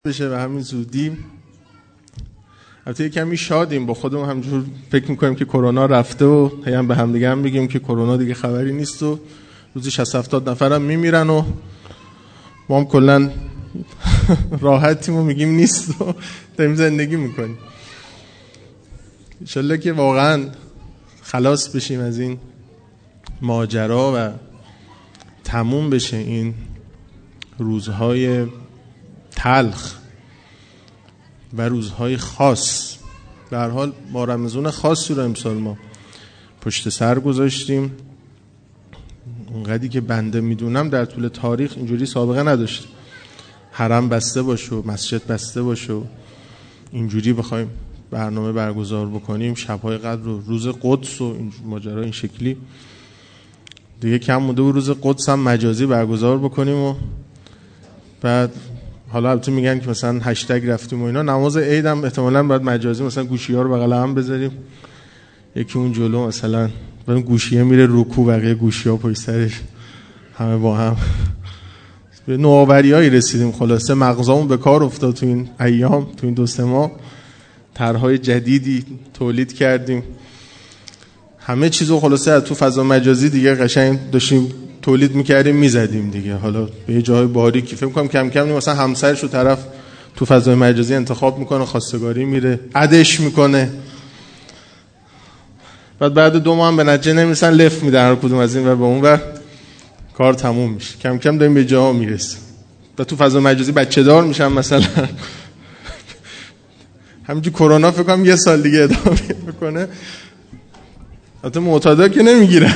بشه و همین زودی. البته کمی شادیم با خودمون، همجور فکر میکنیم که کرونا رفته و هم به هم دیگه هم میگیم که کرونا دیگه خبری نیست و روزی 60-70 نفرم میمیرن و ما هم کلا راحتیم و میگیم نیست و داریم زندگی میکنیم. انشالله که واقعا خلاص بشیم از این ماجرا و تموم بشه این روزهای تلخ و روزهای خاص. به هر حال ما رمضان خاصی رو امسال ما پشت سر گذاشتیم. اونقدری که بنده میدونم در طول تاریخ اینجوری سابقه نداشت، حرم بسته باشه و مسجد بسته باشه و اینجوری بخوایم برنامه برگزار بکنیم، شب‌های قدر و روز قدس و این ماجرا این شکلی. دیگه کم مونده و روز قدس هم مجازی برگزار بکنیم و بعد حالا البته میگن که مثلا هشتگ رفتیم و اینا. نماز عید هم احتمالاً باید مجازی، مثلا گوشی‌ها رو بغل هم بذاریم، یکی اون جلو مثلا اون گوشیه میره رکوع، بقیه گوشی‌ها پشت سرش، همه با هم. به نوآوری‌هایی رسیدیم. خلاصه مغزامون به کار افتاد تو این ایام، تو این 2-3 ماه طرح‌های جدیدی تولید کردیم. همه چیزو خلاصه از تو فضا مجازی دیگه قشنگ داشتیم تولید میکردیم میزدیم دیگه. حالا به یه جای باریکی فکر می‌کنم کم کم مثلا همسرشو طرف تو فضای مجازی انتخاب میکنه، خواستگاری میره، عدش میکنه، بعد 2 ماه هم به نتیجه نمیرسن، لفت میدن هر کدوم از این و به اون ور، کار تموم میشه. کم کم داریم به جاها میرسیم و تو فضای مجازی بچه دار میشن مثلا. همینجوری کرونا فکر کنم 1 سال دیگه ادامه میکنه. البته معتادا که نمیگیرن.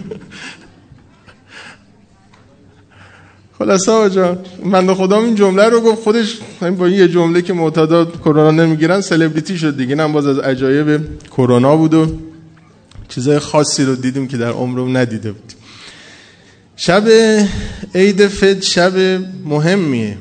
خلاصه آجا بنده خدا این جمله رو گفت، خودش با یه جمله که معتادا کرونا نمیگیرن سلبریتی شد دیگه. نه باز از عجایب کرونا بود و چیزای خاصی رو دیدیم که در عمرمون ندیده بودیم. شب عید فطر شب مهمیه.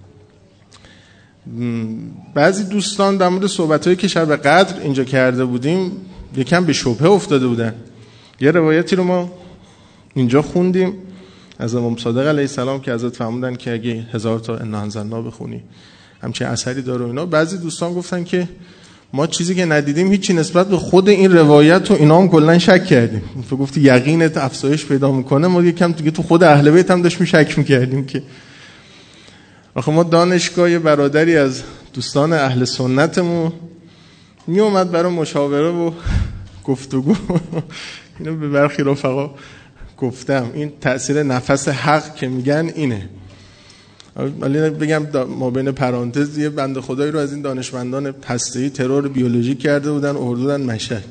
بعضی دوستان در مورد صحبتایی که شب قدر اینجا کرده بودیم یکم به شبهه افتاده بودن. یه روایتی رو ما اینجا خوندیم از امام صادق علیه السلام که حضرت فرمودن که اگه 1000 تا انا انزلنا بخونی همچین اثری داره و اینا. بعضی دوستان گفتن که ما چیزی که ندیدیم هیچی نسبت به خود این روایت و اینا هم کلا شک کردیم. تو گفتی یقینت افزایش پیدا میکنه، ما یکم دیگه تو خود اهل بیت هم داشتیم شک میکردیم که آخه ما دانشگاه برادری از دوستان اهل سنتمون می اومد برای مشاوره و گفتگو. اینو به برخی رفقا گفتم، این تأثیر نفس حق که میگن اینه. ولی بگم ما بین پرانتز یه بنده خدایی رو از این دانشمندان هسته‌ای ترور بیولوژیک کرده بودن، آوردن مشهد.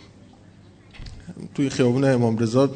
توی خیابون امام رضا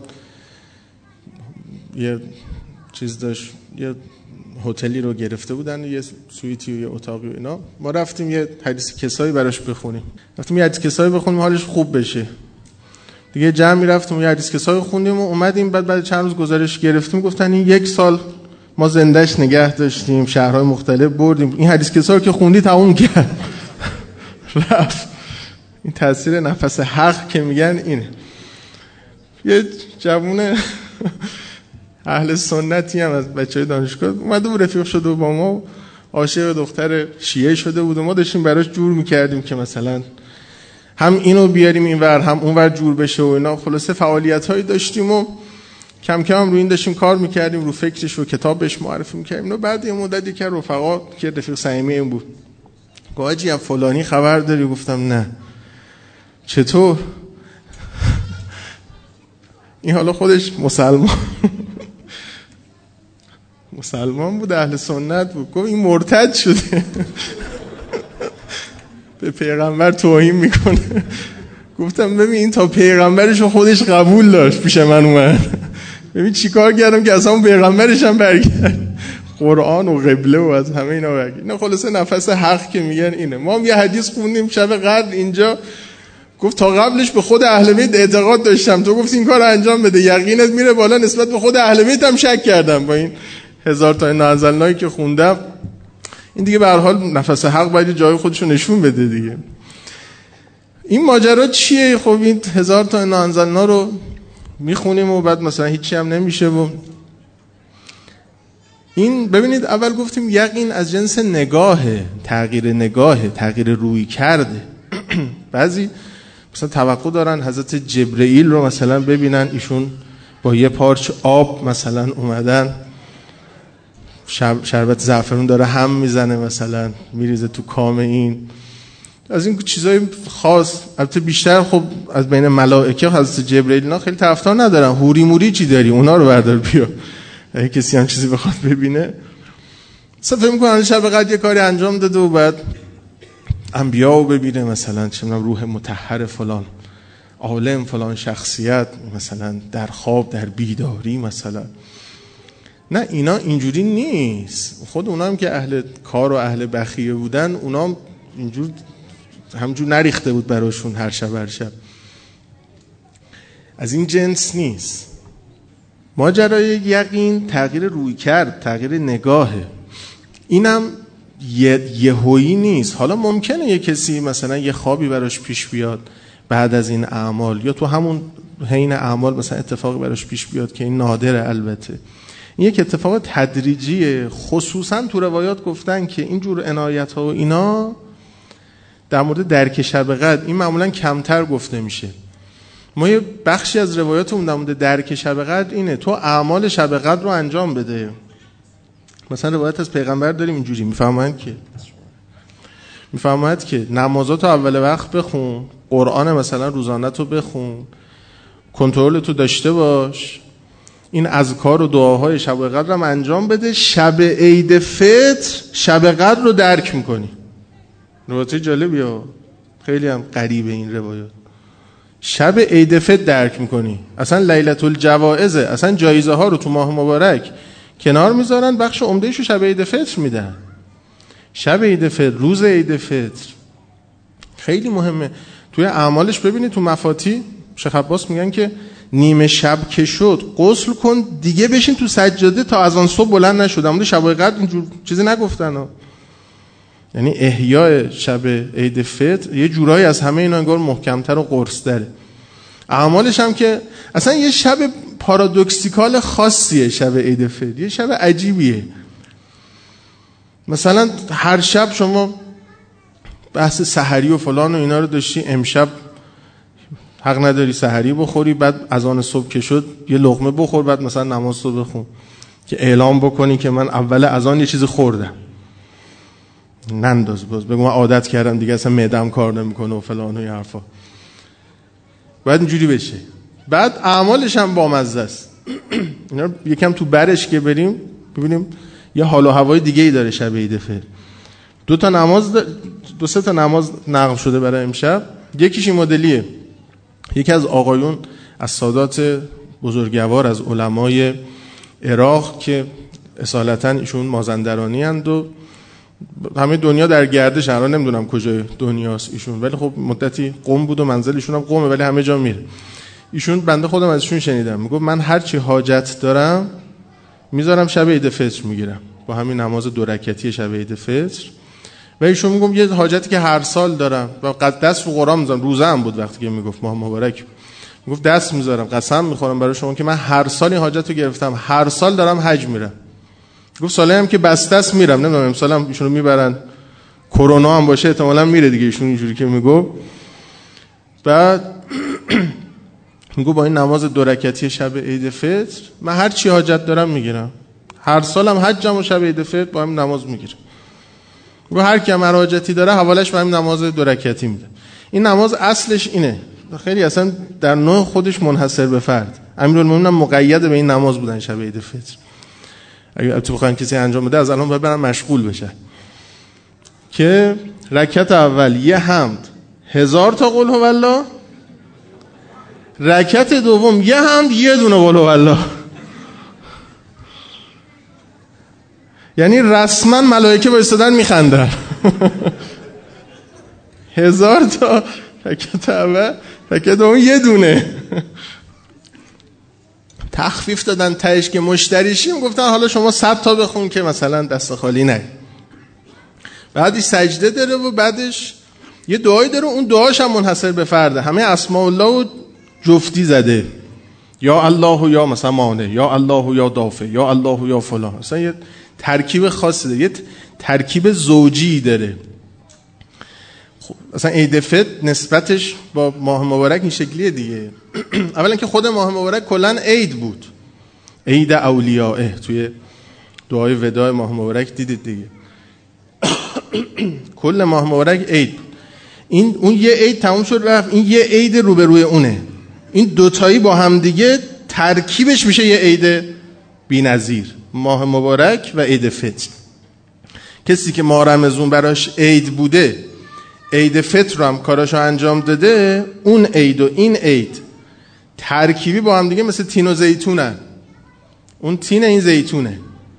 یه چیز داشت، یه هتلی رو گرفته بودن، یه سویتی و یه اتاقی و اینا. ما رفتیم یه حدیث کسایی براش بخونیم. رفتیم یه حدیث کسایی بخونیم حالش خوب بشه. دیگه جمعی رفتیم یه حدیث کسایی خوندیم و اومدیم. بعد چند روز گزارش گرفتیم، گفتن این 1 سال ما زندهش نگه داشتیم، شهرهای مختلف بردیم، این حدیث کسایی که خوندی تموم کرد. رفت. این تاثیر نفس حق که میگن اینه. یه جوون اهل سنتی هم از بچهای دانشگاه اومده و رفیق شده و با ما عاشق دختر شیعه شده بود و ما داشتیم براش جور میکردیم که مثلا هم اینو بیاریم اینور هم اونور جور بشه و اینا. خلاصه فعالیت‌هایی داشتیم و کم کم روی این داشتیم کار میکردیم، رو فکرش و کتاب بهش معرفی میکردیم. و بعد یه مدتی که رفقا که رفیق صمیمی این بود گفت حاجی از فلانی خبر داری؟ گفتم نه. چطور؟ این حالا خودش مسلمان بود، اهل سنت بود. گفت این مرتد شده. به پیغمبر توهین میکنه. گفتم ببین این تا پیغمبرشو خودش قبول داشت پیش من اومد، ببین چی کار کردم که اصلا پیغمبرش هم برگرد، قرآن و قبله و از همه اینا برگرد. نه خلاصه نفس حق که میگن اینه. ما هم یه حدیث خوندیم شب قدر اینجا، گفت تا قبلش به خود اهل بیت اعتقاد داشتم، تو گفت این کار انجام بده یقینت میره بالا، نسبت به خود اهل بیت هم شک کردم با این 1000 تا انا انزلنایی که خوندم. این دیگه به هر حال نفس حق باید جای خودشو نشون بده دیگه. این ماجرا چیه؟ خب این 1000 تا انا انزلنا رو میخونیم و بعد مثلا هیچی هم نمیشه و این ببینید اول گفتیم یقین از جنس نگاهه، تغییر روی کرده. بعضی مثلا توقع دارن حضرت جبرئیل رو مثلا ببینن ایشون با یه پارچ آب مثلا اومدن، شربت زعفرون داره هم میزنه مثلا میریزه تو کام این، از این چیزای خاص. البته بیشتر خب از بین ملائکه حضرت جبرئیل اینا خیلی طرفدار ندارن. هوری موری چی داری اونا رو بردار بیا، اگه کسی هم چیزی بخواد ببینه. مثلا فکر می‌کنم شب قدر یه کاری انجام داده و بعد انبیاء رو ببینه، مثلا چه می‌دونم روح مطهر فلان عالم فلان شخصیت مثلا در خواب در بیداری مثلا. نه اینا اینجوری نیست. خود اونا هم که اهل کار و اهل بخیه بودن، اونا هم اینجور همجور نریخته بود براشون هر شب. از این جنس نیست. ماجرای یقین تغییر روی کرد، تغییر نگاهه. اینم یهویی نیست. حالا ممکنه یه کسی مثلا یه خوابی براش پیش بیاد بعد از این اعمال، یا تو همون حین اعمال مثلا اتفاقی براش پیش بیاد که این نادره. البته این یک اتفاق تدریجیه. خصوصا تو روایات گفتن که اینجور عنایت ها و اینا در مورد درک شب قدر این معمولا کمتر گفته میشه. ما یه بخشی از روایاتمون در مورد درک شب قدر اینه تو اعمال شب قدر رو انجام بده. مثلا روایت از پیغمبر داریم اینجوری میفرماید که نمازاتو اول وقت بخون، قرآن مثلا روزانه‌تو بخون، کنترلتو داشته باش، این اذکار و دعاهای شب قدر هم انجام بده. شب عید فطر شب قدر رو درک میکنی. روایت جالبیه، خیلی هم غریبه این روایات. شب عید فطر درک میکنی. اصلا لیلة الجوائز، اصلا جایزه ها رو تو ماه مبارک کنار میذارن، بخش عمده‌ایش رو شب عید فطر میدن. شب عید فطر، روز عید فطر خیلی مهمه. توی اعمالش ببینید تو مفاتی شیخ عباس میگن که نیمه شب که شد غسل کن دیگه بشین تو سجاده تا از آن صبح بلند نشد. اما شب قدر اینجور چیزی نگفتن ها. یعنی احیاء شب عید فطر یه جورایی از همه اینا انگار محکمتر و قرص‌تره. اعمالش هم که اصلا یه شب پارادوکسیکال خاصیه. شب عید فطر یه شب عجیبیه. مثلا هر شب شما بحث سحری و فلان و اینا رو داشتی، امشب حق نداری سحری بخوری، بعد اذان صبح که شد یه لقمه بخور، بعد مثلا نماز رو بخون که اعلام بکنی که من اول اذان یه چیزی خوردم. ننداز باز بگو من عادت کردم دیگه اصلا معده‌ام کار نمیکنه و فلان و این حرفا. باید اینجوری بشه. بعد اعمالش هم بامزه است. اینا یکم تو برش که بریم ببینیم یه حال و هوای دیگه ای داره شب عید فطر. دو سه تا نماز نقل شده برای امشب. یکیش این مدلیه. یکی از آقایون از سادات بزرگوار از علمای عراق که اصالتا ایشون مازندرانی اند و همه دنیا در گردش، الان نمیدونم کجای دنیاست ایشون، ولی خب مدتی قم بود و منزل ایشون هم قمه ولی همه جا میره. ایشون بنده خودم ازشون شنیدم میگفت من هر چی حاجت دارم میذارم شب عید فطر میگیرم با همین نماز 2 رکعتی شب عید فطر. و ایشون میگم یه حاجتی که هر سال دارم و دست رو قرآن میذارم. روزه هم بود وقتی که میگفت ماه مبارک، میگفت دست میذارم قسم میخورم برای شما که من هر سال این حاجت رو گرفتم، هر سال دارم حج میرم. گفت سالی هم که بسته است میرم، نمیدونم امسال هم ایشونو میبرن، کرونا هم باشه احتمالاً میره دیگه ایشون اینجوری که میگفت. بعد میگو با این نماز 2 رکعتی شب عید فطر من هر چی حاجت دارم میگیرم، هر سالم حجم و شب عید فطر با همین نماز میگیرم. و هر کی هم حاجتی داره حوالش با همین نماز 2 رکعتی میده. این نماز اصلش اینه، خیلی اصلا در نوع خودش منحصر به فرد. امیرالمومنین مقید به این نماز بودن شب عید فطر. اگه تو بخواید کسی انجام بده از الان باید برن مشغول بشه که رکعت اول یه حمد 1000 تا قل هو الله، رکعت دوم یه حمد 1 دونه قل هو الله. یعنی رسما ملائکه وایسادن میخندن. 1000 تا رکعت اول، رکعت دوم 1 دونه. تخفیف دادن تهش که مشتریشیم، گفتن حالا شما 100 تا بخون که مثلا دست خالی نه. بعدش سجده داره و بعدش یه دعایی داره، اون دعاش هم منحصر به فرده. همه اسماء الله و جفتی زده، یا الله یا مثلا مانع، یا الله یا دافع، یا الله یا فلان. مثلا یه ترکیب خاصی داره، یه ترکیب زوجی داره. خب اصلا عید فطر نسبتش با ماه مبارک این شکلیه دیگه. اولا که خود ماه مبارک کلن عید بود، عید اولیاء، توی دعای وداع ماه مبارک دیدید دیگه. کل ماه مبارک عید. اون یه عید تموم شد رفت، این یه عید روبروی اونه. این دوتایی با هم دیگه ترکیبش میشه یه عید بی‌نظیر، ماه مبارک و عید فطر. کسی که ماه رمضان براش عید بوده، عید فطر رو هم کاراشو انجام داده، اون عید و این عید ترکیبی با هم دیگه مثل تین و زیتونن. اون تین، این زیتونه.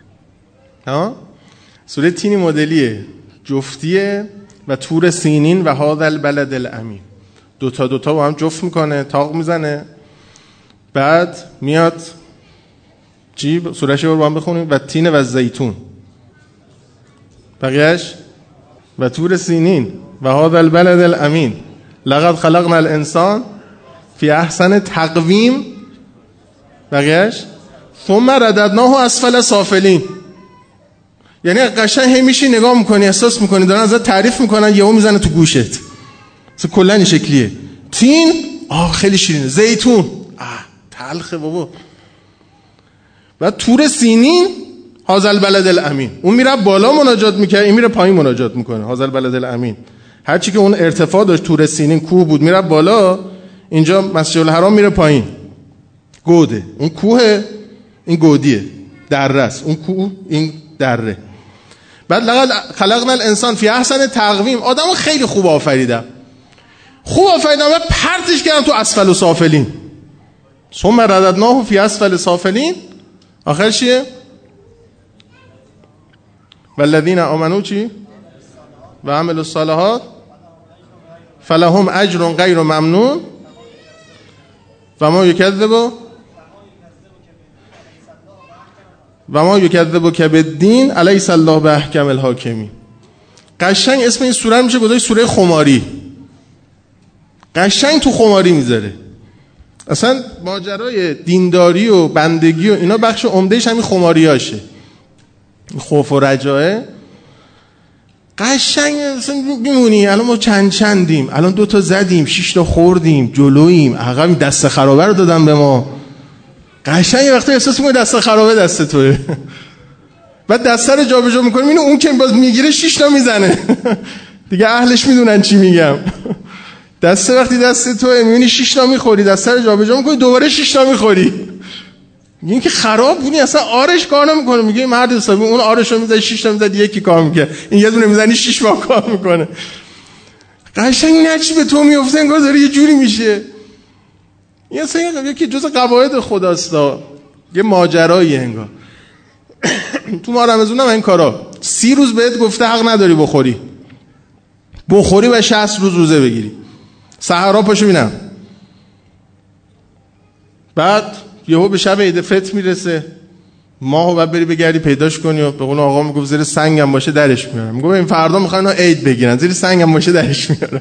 سوره تینی مدلیه، جفتیه و طور سینین و هذا البلد الامین. دوتا با هم جفت میکنه، تاق میزنه، بعد میاد چی؟ سوره‌ش رو با هم بخونیم. و تین و زیتون، بقیهش و طور سینین و هذا البلد الامین لقد خلقنا الانسان فی احسن تقویم، بقیهش ثم رددناه اسفل سافلین. یعنی قشنگ همیشه نگاه میکنی، احساس میکنی دارن ازت تعریف میکنن، یهو میزنه تو گوشت. کلا این شکلیه. تین خیلی شیرینه، زیتون تلخه بابا. و طور سینین هذا البلد الامین، اون میره بالا مناجات میکنه، این میره پایین مناجات میکنه. هذا البلد الامین، هر چی که اون ارتفاع داشت، طور سینین کوه بود، میره بالا، اینجا مسجد الحرام میره پایین، گوده. اون کوه، این گودیه، دره است. اون کوه، این دره. بعد لقد خلقنا الانسان فی احسن تقویم، آدمو خیلی خوب آفریدم و پرتش کردم تو اسفل و سافلین. ثم رددناه فی اسفل سافلین. آخر چیه؟ والذین آمنوا چی؟ و عملوا الصالحات فلهم اجر غیر ممنون و ما یکذبک بالدین الیس الله باحکم الحاکمین. قشنگ اسم این سوره میشه گذاشت سوره خماری. قشنگ تو خماری میذاره. اصلا ماجرای دینداری و بندگی و اینا بخش عمدهش همین خماریاشه، خوف و رجاه. قشنگ اصلا میمونی الان ما چندیم، الان 2 زدیم، 6 خوردیم، جلوییم، عقب دست خرابه رو دادن به ما. قشنگ وقتی احساس میکنی دست خرابه دست توه، بعد دست رو جابجا میکنی، اینو اون که باز میگیره 6 میزنه. دیگه اهلش میدونن چی میگم. دست وقتی دست توه میبینی 6 میخوری، دست رو جابجا میکنی، دوباره 6 میخوری. این که خراب بودی، اصلا آرش کار نمیکنه. میگه مرد حسابی اون آرشو میزنی 6 میزنی، یکی کار میکنه، این یه دونه میزنی 6 با کار میکنه. قشنگ نچی به تو میفته، انگار داره یه جوری میشه. این اصلا یکی جز قواعد خداست، یه ماجرایی انگار. تو ماه رمضان هم این کارا 30 روز بهت گفته حق نداری بخوری و 60 روز روزه بگیری. سحرا پاشو ببینم. بعد یهو به شب عید فطر میرسه، ماهو بعد بری بگردی پیداش کنی و به قول آقا میگفت زیر سنگم باشه درش میارم. میگم این فردا میخوان عید بگیرن، زیر سنگم باشه درش میارم.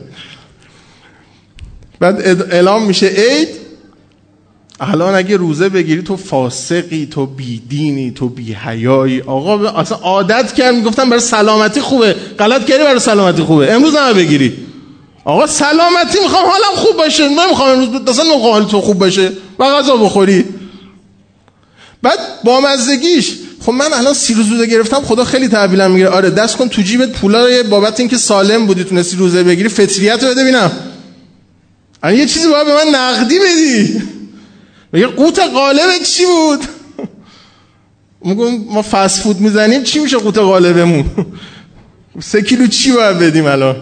بعد اعلام میشه عید. الان اگه روزه بگیری تو فاسقی، تو بیدینی، تو بی‌حیایی. آقا اصلا عادت کرد میگفتن برای سلامتی خوبه، غلط کردی برای سلامتی خوبه، امروز نباید بگیری. آقا سلامتی میخوام حالم خوب باشه، نمیخوام امروز اصلا نمیخوام حال تو خوب باشه و غذا بخوری. بعد با مزگیش خب من الان 30 روز روزه گرفتم، خدا خیلی تحویلم میگیره. آره دست کن تو جیبت پولای بابت اینکه سالم بودی تونستی روزه بگیری، فطریت رو بده ببینم. الان یه چیزی باید به من نقدی بدی. میگه قوت غالبت چی بود؟ میگم ما فست فود میزنیم، چی میشه قوت غالبمون؟ 3 کیلو چی باید بدیم الان؟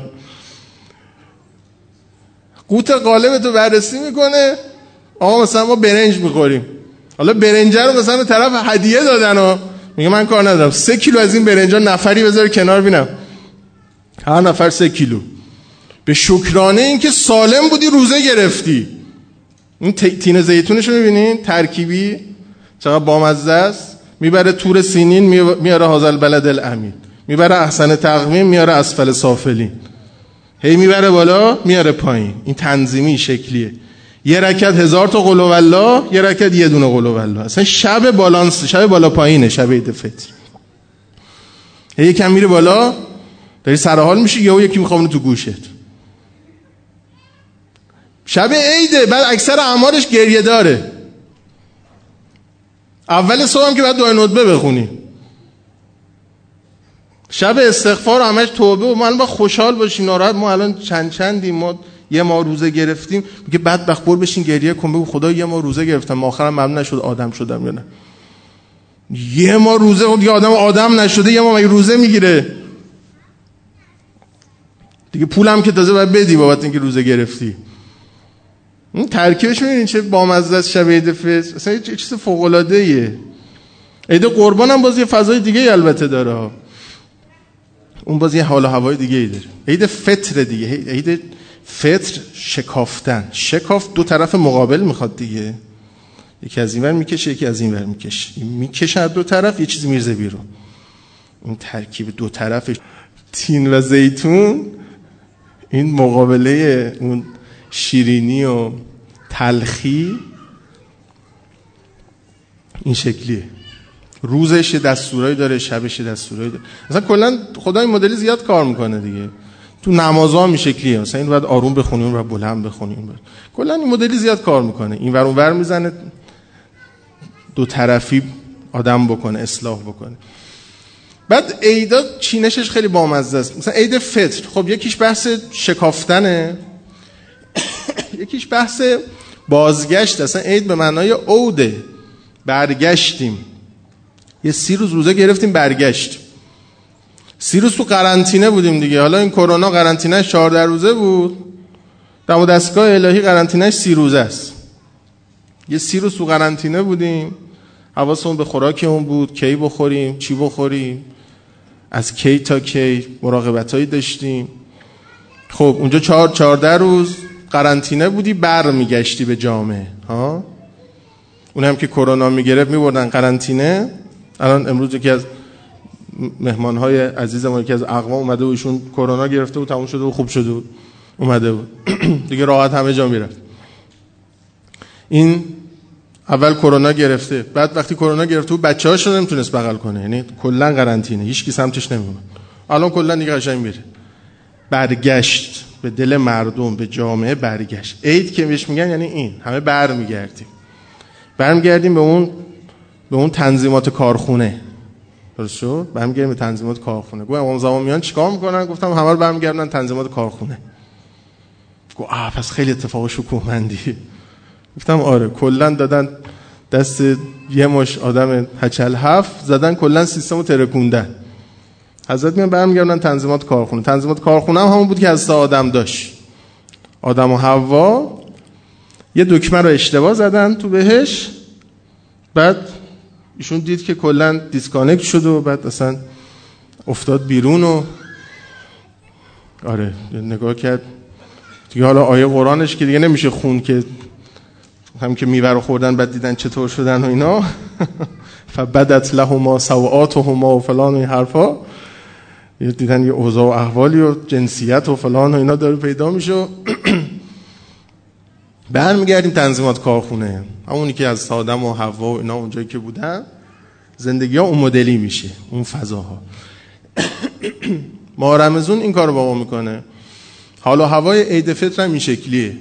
قوت غالبتو بررسی میکنه. آقا مثلا ما برنج میخوریم، حالا برنج رو مثلا به طرف هدیه دادن و میگه من کار ندارم، 3 کیلو از این برنجا نفری بذار کنار بینم، هر نفر 3 کیلو. به شکرانه این که سالم بودی روزه گرفتی. این تین زیتونش رو میبینین ترکیبی چقدر بامزه است. میبره طور سینین میاره هذا البلد الامین، میبره احسن تقویم میاره اسفل سافلین، هی میبره بالا میاره پایین. این تنظیمی شکلیه. یه رکعت 1000 تا قل هوالله، یه رکعت یه دونه قل هوالله. اصلا شب بالانس، شب بالا پایینه، شب عید فطر. یکم میره بالا، داری سرحال میشی، یا یکی میخوام تو گوشت. شب عیده، بعد اکثر اعمالش گریه داره. اول صبح هم که بعد دعای ندبه بخونی، شب استغفار همش توبه و من با خوشحال باشی. ناراحت ما الان چندیم، ما یه ما روزه گرفتیم، میگه بدبخت بر بشین گریه کن، بگو خدا یه ما روزه گرفتم آخرم ممنون نشد آدم شدم یا نه. یه ما روزه خود یه آدم نشده، یه ما مگه روزه میگیره دیگه؟ پولم که تازه باید بدی بابت اینکه روزه گرفتی. این ترکیبش میبینین چه بامزه است. شب عید فطر اصلا یه چیز فوق العاده ایه. عید قربان هم باز یه فضای دیگه البته داره، اون باز یه حال و هوای دیگه ای داره. عید فطر دیگه، عید فطر شکافتن، شکاف دو طرف مقابل میخواد دیگه، یکی از این ور میکشه یکی از این ور میکشه، میکشه از دو طرف یه چیزی میرزه بیرون. این ترکیب دو طرف تین و زیتون، این مقابله اون شیرینی و تلخی این شکلیه. روزش دستورایی داره، شبش دستورایی داره. مثلا کلا خدا این مدلی زیاد کار میکنه دیگه. تو نمازها هم این شکلیه، مثلا این باید آروم بخونی، اون باید بلند بخونی، کلا این مدلی زیاد کار میکنه، این ور اون ور میزنه، دو طرفی آدم بکنه، اصلاح بکنه. بعد عیدا چینشش خیلی بامزه است. مثلا عید فطر، خب یکیش بحث شکافتنه، یکیش بحث بازگشت. اصلا عید به معنای عوده، برگشتیم. یه 30 روز روزه گرفتیم برگشت. 30 روز تو قرنطینه بودیم دیگه. حالا این کرونا قرنطینه‌اش 14 روزه بود، دم دستگاه الهی قرنطینه‌اش 30 روزه است. یه 30 روز تو قرنطینه بودیم، حواسمون به خوراکمون بود، کی بخوریم، چی بخوریم، از کی تا کی مراقبتایی داشتیم. خب اونجا 14 روز قرنطینه بودی، برمیگشتی به جامعه ها. اونم که کرونا میگرفت میبردن قرنطینه. الان امروز یکی از مهمانهای عزیز ما، یکی از اقوام اومده بود، ایشون کرونا گرفته بود، تموم شده و خوب شده بود، اومده بود دیگه راحت همه جا میرفت. این اول کرونا گرفته، بعد وقتی کرونا گرفته بود بچه‌هاش رو نمیتونست بغل کنه، یعنی کلا قرنطینه، هیچ کی سمتش نمیومد. الان کلا دیگه قشنگ میره. برگشت به دل مردم، به جامعه برگشت. عید که بهش میگن یعنی این، همه برمیگردیم به اون تنظیمات کارخونه. درست شد؟ برمیگردیم به تنظیمات کارخونه. گفتم امام زمان میان چیکار میکنن؟ گفتم همه رو برمیگردن تنظیمات کارخونه. گفت پس خیلی اتفاق شکوهمندی. گفتم آره، کلا دادن دست یه مش آدم هچل هفت، زدن کلا سیستمو ترکوندن. حضرت میان برمیگردن تنظیمات کارخونه. تنظیمات کارخونه هم همون بود که از آدم داشت. آدم و حوا یه دکمه رو اشتباه زدن تو بهش، بعد ایشون دید که کلا دیسکانکت شد و بعد اصلا افتاد بیرون و آره نگاه کرد دیگه. حالا آیه قرآنش که دیگه نمیشه خون، که هم که میوه رو خوردن بعد دیدن چطور شدن و اینا فبدت لهما سوآتهما و فلان و این حرفا، دیدن یه اوضاع و احوالی و جنسیت و فلان و اینا داره پیدا میشه. برمیگردیم تنظیمات کارخونه، همونی که از آدم و حوا و اینا اونجایی که بودن، زندگی ها اون مدلی میشه، اون فضاها. ماه رمضان این کارو با ما میکنه. حالا هوای عید فطر هم این شکلیه،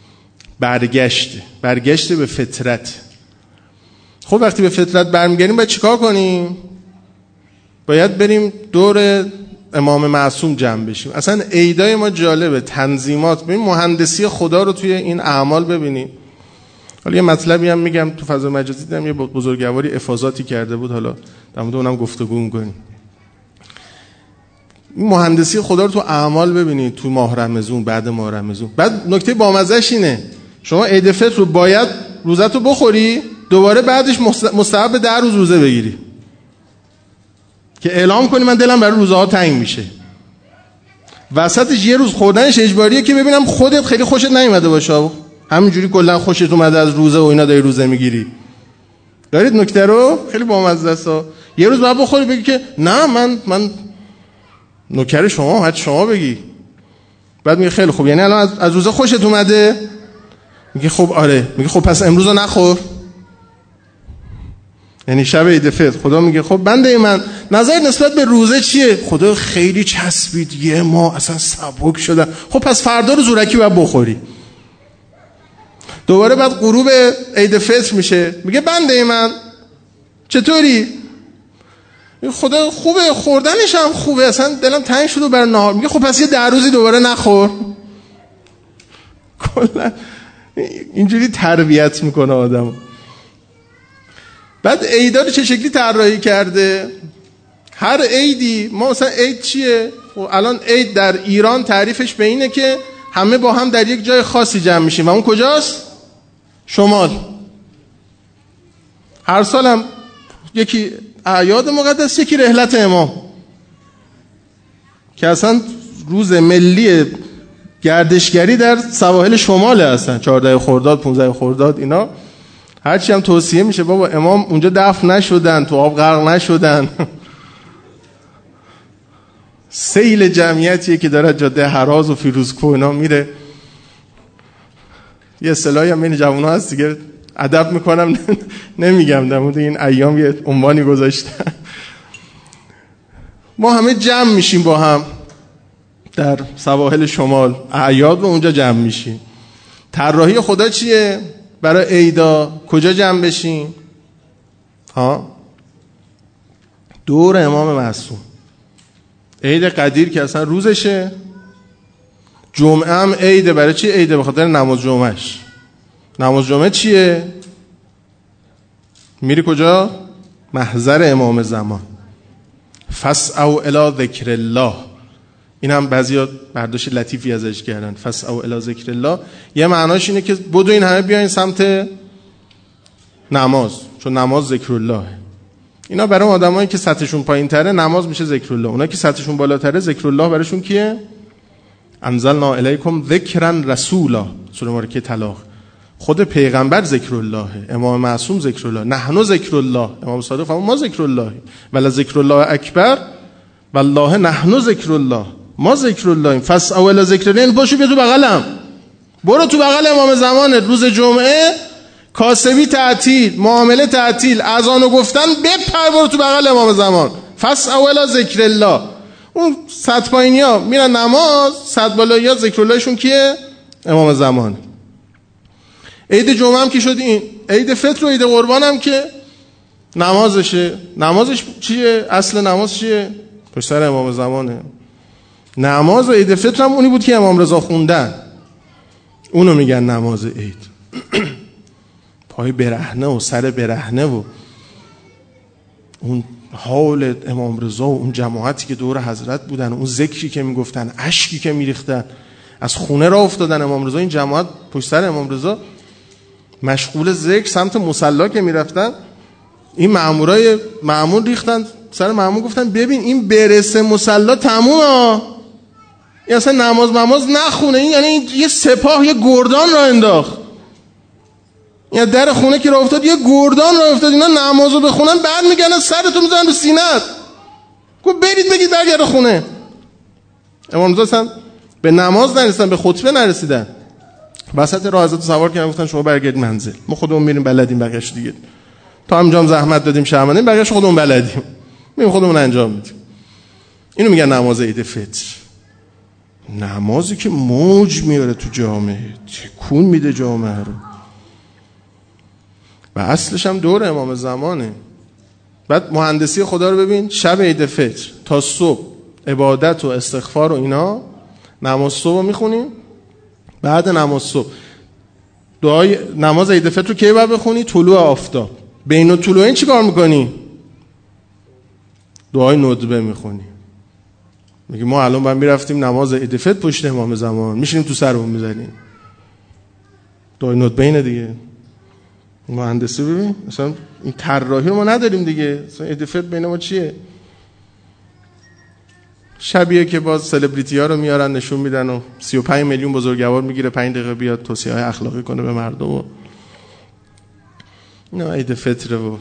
برگشت به فطرت. خب وقتی به فطرت برمیگردیم باید چیکار کنیم؟ باید بریم دور امام معصوم جمع بشیم. اصلا عیدای ما جالبه، تنظیمات، ببین مهندسی خدا رو توی این اعمال ببینیم. حالا یه مطلبی هم میگم، تو فضای مجازی دیدم یه بزرگواری افاضاتی کرده بود، حالا در مورد اونم گفتگو می‌کنیم. این مهندسی خدا رو تو اعمال ببینید، تو ماه رمضان، بعد ماه رمضان. بعد نکته بامزه‌اش اینه، شما عید فطر رو باید روزتو بخوری، دوباره بعدش مستحب 10 روز روزه بگیری که اعلام کنی من دلم برای روزها تنگ میشه. وسطش یه روز خوردنش اجباریه که ببینم خودت خیلی خوشت نیومده باشه، همینجوری کلا خوشت اومده از روزه و اینا داری روزه میگیری. دارید نکته رو؟ خیلی بامزه است. یه روز بعد بخوری بگی که نه من نوکر شما، حتی شما بگی. بعد میگه خیلی خوب، یعنی الان از روزه خوشت اومده؟ میگه خب آره. میگه خب پس امروز رو نخور. یعنی شب عید فطر خدا میگه خب بنده من نظر نسبت به روزه چیه؟ خدا خیلی چسبید، یه ماه اصلا سبک شدن. خب پس فردا رو زورکی باید بخوری. دوباره بعد غروب عید فطر میشه، میگه بنده من چطوری؟ خدا خوبه، خوردنش هم خوبه، اصلا دلم تنگ شد برای نهار. میگه خب پس یه 10 روزی دوباره نخور. کلا اینجوری تربیت میکنه آدمو. بعد عیدا رو چه شکلی طراحی کرده؟ هر عیدی ما مثلا عید چیه؟ الان عید در ایران تعریفش به اینه که همه با هم در یک جای خاصی جمع میشیم و اون کجاست؟ شمال. هر سال هم یکی اعیاد مقدس، یکی رحلت امام که اصلا روز ملی گردشگری در سواحل شماله، اصلا 14 خرداد 15 خرداد اینا. هرچی هم توصیه میشه بابا امام اونجا دفن نشدن، تو آب غرق نشدن. سیل جمعیتیه که داره جاده هراز و فیروزکوه اینا میره. یه اصطلاحی هم بین جوونا هست دیگه، ادب میکنم نمیگم، در مورد این ایام یه عنوانی گذاشتم. ما همه جمع میشیم با هم در سواحل شمال، اعیاد و اونجا جمع میشیم. طراحی خدا چیه برای عیدا؟ کجا جمع بشیم؟ دور امام معصوم. عید قدیر که اصلا روزشه، جمعه هم عیده. برای چی عیده؟ به خاطر نماز جمعهش. نماز جمعه چیه؟ میری کجا؟ محضر امام زمان. فسعوا الی ذکر الله. این هم بعضیا برداشت لطیفی ازش کردن. فسعوا الی ذکر الله یه معناش اینه که بدو این همه بیاین سمت نماز، چون نماز ذکر الله. اینا برای آدمایی که سطحشون پایین‌تره نماز میشه ذکر الله، اونا که سطحشون بالاتره ذکر الله براشون کیه؟ انزلنا الیکم ذکرا رسولا، سوره مبارکه طلاق. خود پیغمبر ذکر الله، امام معصوم ذکر الله، نحن ذکر الله، امام صادق فرمود ما ذکر الله ولا ذکر الله اکبر والله نحن ذکر الله، ما ذکر الله. فسعوا الی ذکر الله، پاشو بیا تو بغلم، برو تو بغل امام زمان. روز جمعه کاسبی تعطیل، معامله تعطیل، اذانو گفتن بپر برو تو بغل امام زمان. فسعوا الی ذکر الله. اون صد پایینیا میرن نماز، صد بالایی‌ها ذکر اللهشون کیه؟ امام زمان. عید جمعه هم که شد این، عید فطر و عید قربان هم که نمازشه. نمازش چیه؟ اصل نماز چیه؟ پشت سر امام زمانه. نماز و عید فطر هم اونی بود که امام رضا خوندن، اونو میگن نماز عید. پای برهنه و سر برهنه و اون حال امام رضا و اون جماعتی که دور حضرت بودن، اون ذکری که میگفتن، اشکی که میریختن، از خونه را افتادن امام رضا. این جماعت پشت سر امام رضا مشغول ذکر، سمت مصلی که میرفتن این مأمور ریختن سر مأمور، گفتن ببین این برسه مصلی تمومه، این اصلا نماز نخونه، این یعنی یه سپاه یه گردان را انداخت، این در خونه که را افتاد یه گردان را افتاد، اینا نمازو بخونن بعد میگن سرتو میزنن به سینت. گفت برید بگید برگرد خونه. امام رضا اصلا به نماز نرسیدن، به خطبه نرسیدن، وسط راه حضرت سوار کردن گفتن شما برگردید منزل، ما خودمون میریم بلدیم بقیه‌اش دیگه، تا همجام زحمت دادیم شرمندیم، بقیه‌اش خودمون بلدیم، میریم خودمون انجام میدیم. اینو میگن نماز عید فطر. نمازی که موج میاره تو جامعه، تکون میده جامعه رو، و اصلش هم دور امام زمانه. بعد مهندسی خدا رو ببین، شب عید فطر تا صبح عبادت و استغفار و اینا، نماز صبح میخونیم، بعد نماز صبح دعای نماز عید فطر رو کی باید بخونی؟ طلوع آفتاب. بین الطلوعین چی کار میکنی؟ دعای ندبه میخونی. میگی ما الان باید میرفتیم نماز عید فطر پشت امام زمان، میشینیم تو سرمون میزنیم. دعای ندبه اینه دیگه. مهندسی ببین، مثلا این طراحی رو ما نداریم دیگه. مثلا عید فطر بین ما چیه؟ شبیه که باز سلبریتی ها رو میارن نشون میدن و 35 میلیون بزرگوار میگیره 5 دقیقه بیاد توصیه های اخلاقی کنه به مردم و نه عید فطر و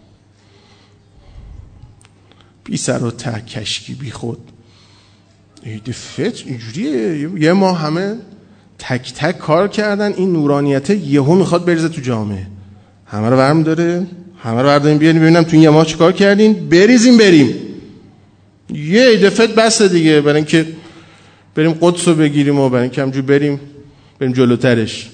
بی سر و ته کشکی بی خود. عید فطر اینجوریه، یه ما همه تک تک کار کردن، این نورانیته یهو میخواد بریزه تو جامعه، همه رو برم داره، همه رو برداریم بیاریم ببینم تو این یه ماه چیکار کردین، بریزیم بریم. یه عید فطر بس دیگه، برای اینکه بریم قدس رو بگیریم و برای اینکه همجور بریم جلوترش.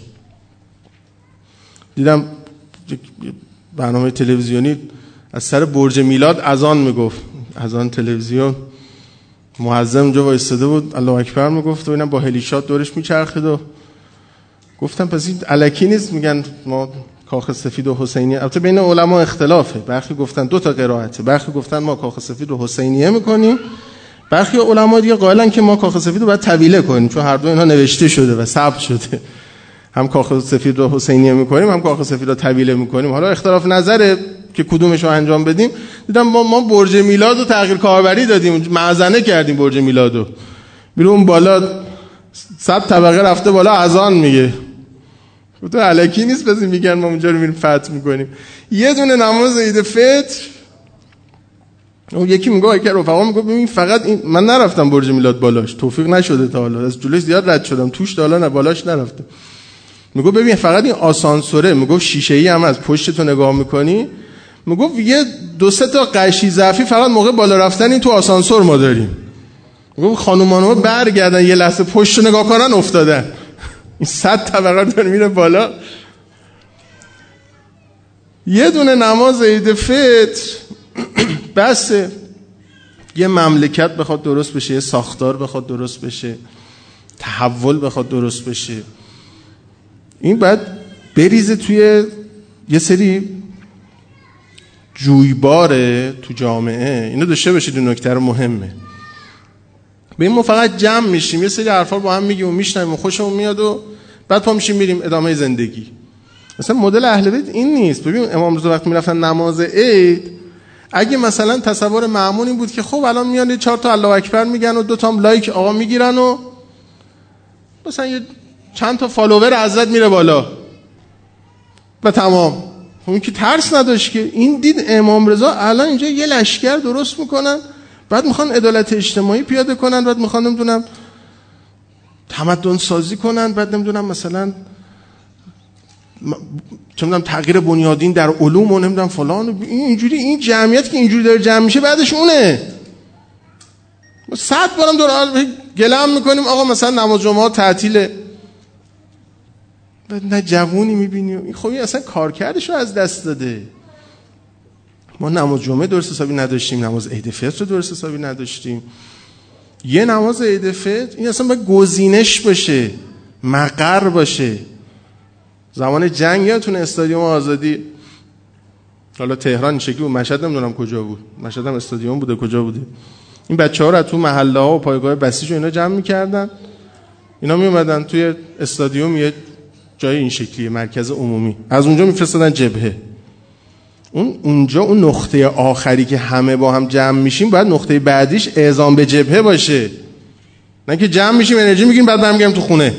دیدم برنامه تلویزیونی از سر برج میلاد اذان میگفت، اذان تلویزیون، مؤذن اونجا وایساده بود الله اکبر میگفت و اینم با هلیشات دورش میچرخید و گفتم پس این الکی نیست میگن ما کاخ سفید و حسینیه. البته بین علما اختلافه، برخی گفتن 2 تا قرائته، برخی گفتن ما کاخ سفید و حسینیه میکنیم، برخی علما دیگه قائلن که ما کاخ سفید رو باید طویله کنیم چون هر دو اینها نوشته شده و ثبت شده، هم کاخ سفید رو حسینیه میکنیم هم کاخ سفید رو طویله میکنیم. حالا اختلاف نظره که کدومش رو انجام بدیم. دیدم ما برج میلاد رو تغییر کاربری دادیم، معزنه کردیم برج میلاد رو، میره اون بالا 100 طبقه رفته بالا اذان میگه. تو الکی نیست بزن میگن ما اونجا رو میریم فتح میکنیم. یه دونه نماز عید فطر اون یکی میگه که رفقا میگه ببین فقط این من نرفتم برج میلاد بالاش، توفیق نشده تا حالا، از جلوش زیاد رد شدم توش تا حالا نه بالاش نرفتم. میگه ببین فقط این آسانسوره، میگه شیشه‌ای هم از پشت تو نگاه میکنی، میگه یه 2-3 تا قشی ضعفی فقط موقع بالا رفتن این تو آسانسور ما داریم. میگه خانومانو برگردن یه لحظه پشت رو نگاه کنن افتادن. این 100 طبقه داره میره بالا. یه دونه نماز عید فطر بس یه مملکت بخواد درست بشه، یه ساختار بخواد درست بشه، تحول بخواد درست بشه، این باید بریزه توی یه سری جویباره تو جامعه. اینو داشته باشید، این نکته مهمه. ببین ما فقط جمع میشیم یه سری حرفا رو با هم میگیم و میشنویم و خوشمون میاد و بعد پا میشیم میریم ادامه زندگی. مثلا مدل اهل بیت این نیست. ببین امام رضا وقتی میرفتن نماز عید، اگه مثلا تصور معمول این بود که خب الان میان 4 تا الله اکبر میگن و 2 تا لایک آقا میگیرن و مثلا یه چند تا فالوور حضرت میره بالا و تمام، اون که ترس نداشت که. این دید امام رضا الان اینجا یه لشکر درست میکنن، بعد میخوان عدالت اجتماعی پیاده کنن، بعد میخوان نمیدونم تمدن سازی کنن، بعد نمیدونم مثلا چه میدونم تغییر بنیادین در علوم و نمیدونم فلان. اینجوری این جمعیت که اینجوری داره جمع میشه بعدش اونه. 100 بارم دور گلم میکنیم آقا مثلا نماز جمعه تعطیله، نه جوونی میبینی. خب این اصلا کارکردش رو از دست داده. ما نماز جمعه درست حسابی نداشتیم، نماز عید فطر رو درست حسابی نداشتیم. یه نماز عید فطر این اصلا باید گزینش باشه، مقر باشه. زمان جنگ یادتونه استادیوم آزادی، حالا تهران این شکلی بود، مشهد نمیدونم کجا بود، مشهد هم استادیوم بوده کجا بوده، این بچه‌ها رو تو محله ها و پایگاه بسیج و اینا جمع می‌کردن، اینا میومدن توی استادیوم یه جای این شکلی مرکز عمومی، از اونجا میفرستادن جبهه. اونجا اون نقطه آخری که همه با هم جمع میشیم باید نقطه بعدیش اعزام به جبهه باشه، نه که جمع میشیم انرژی میگیریم بعد برمیگردیم تو خونه.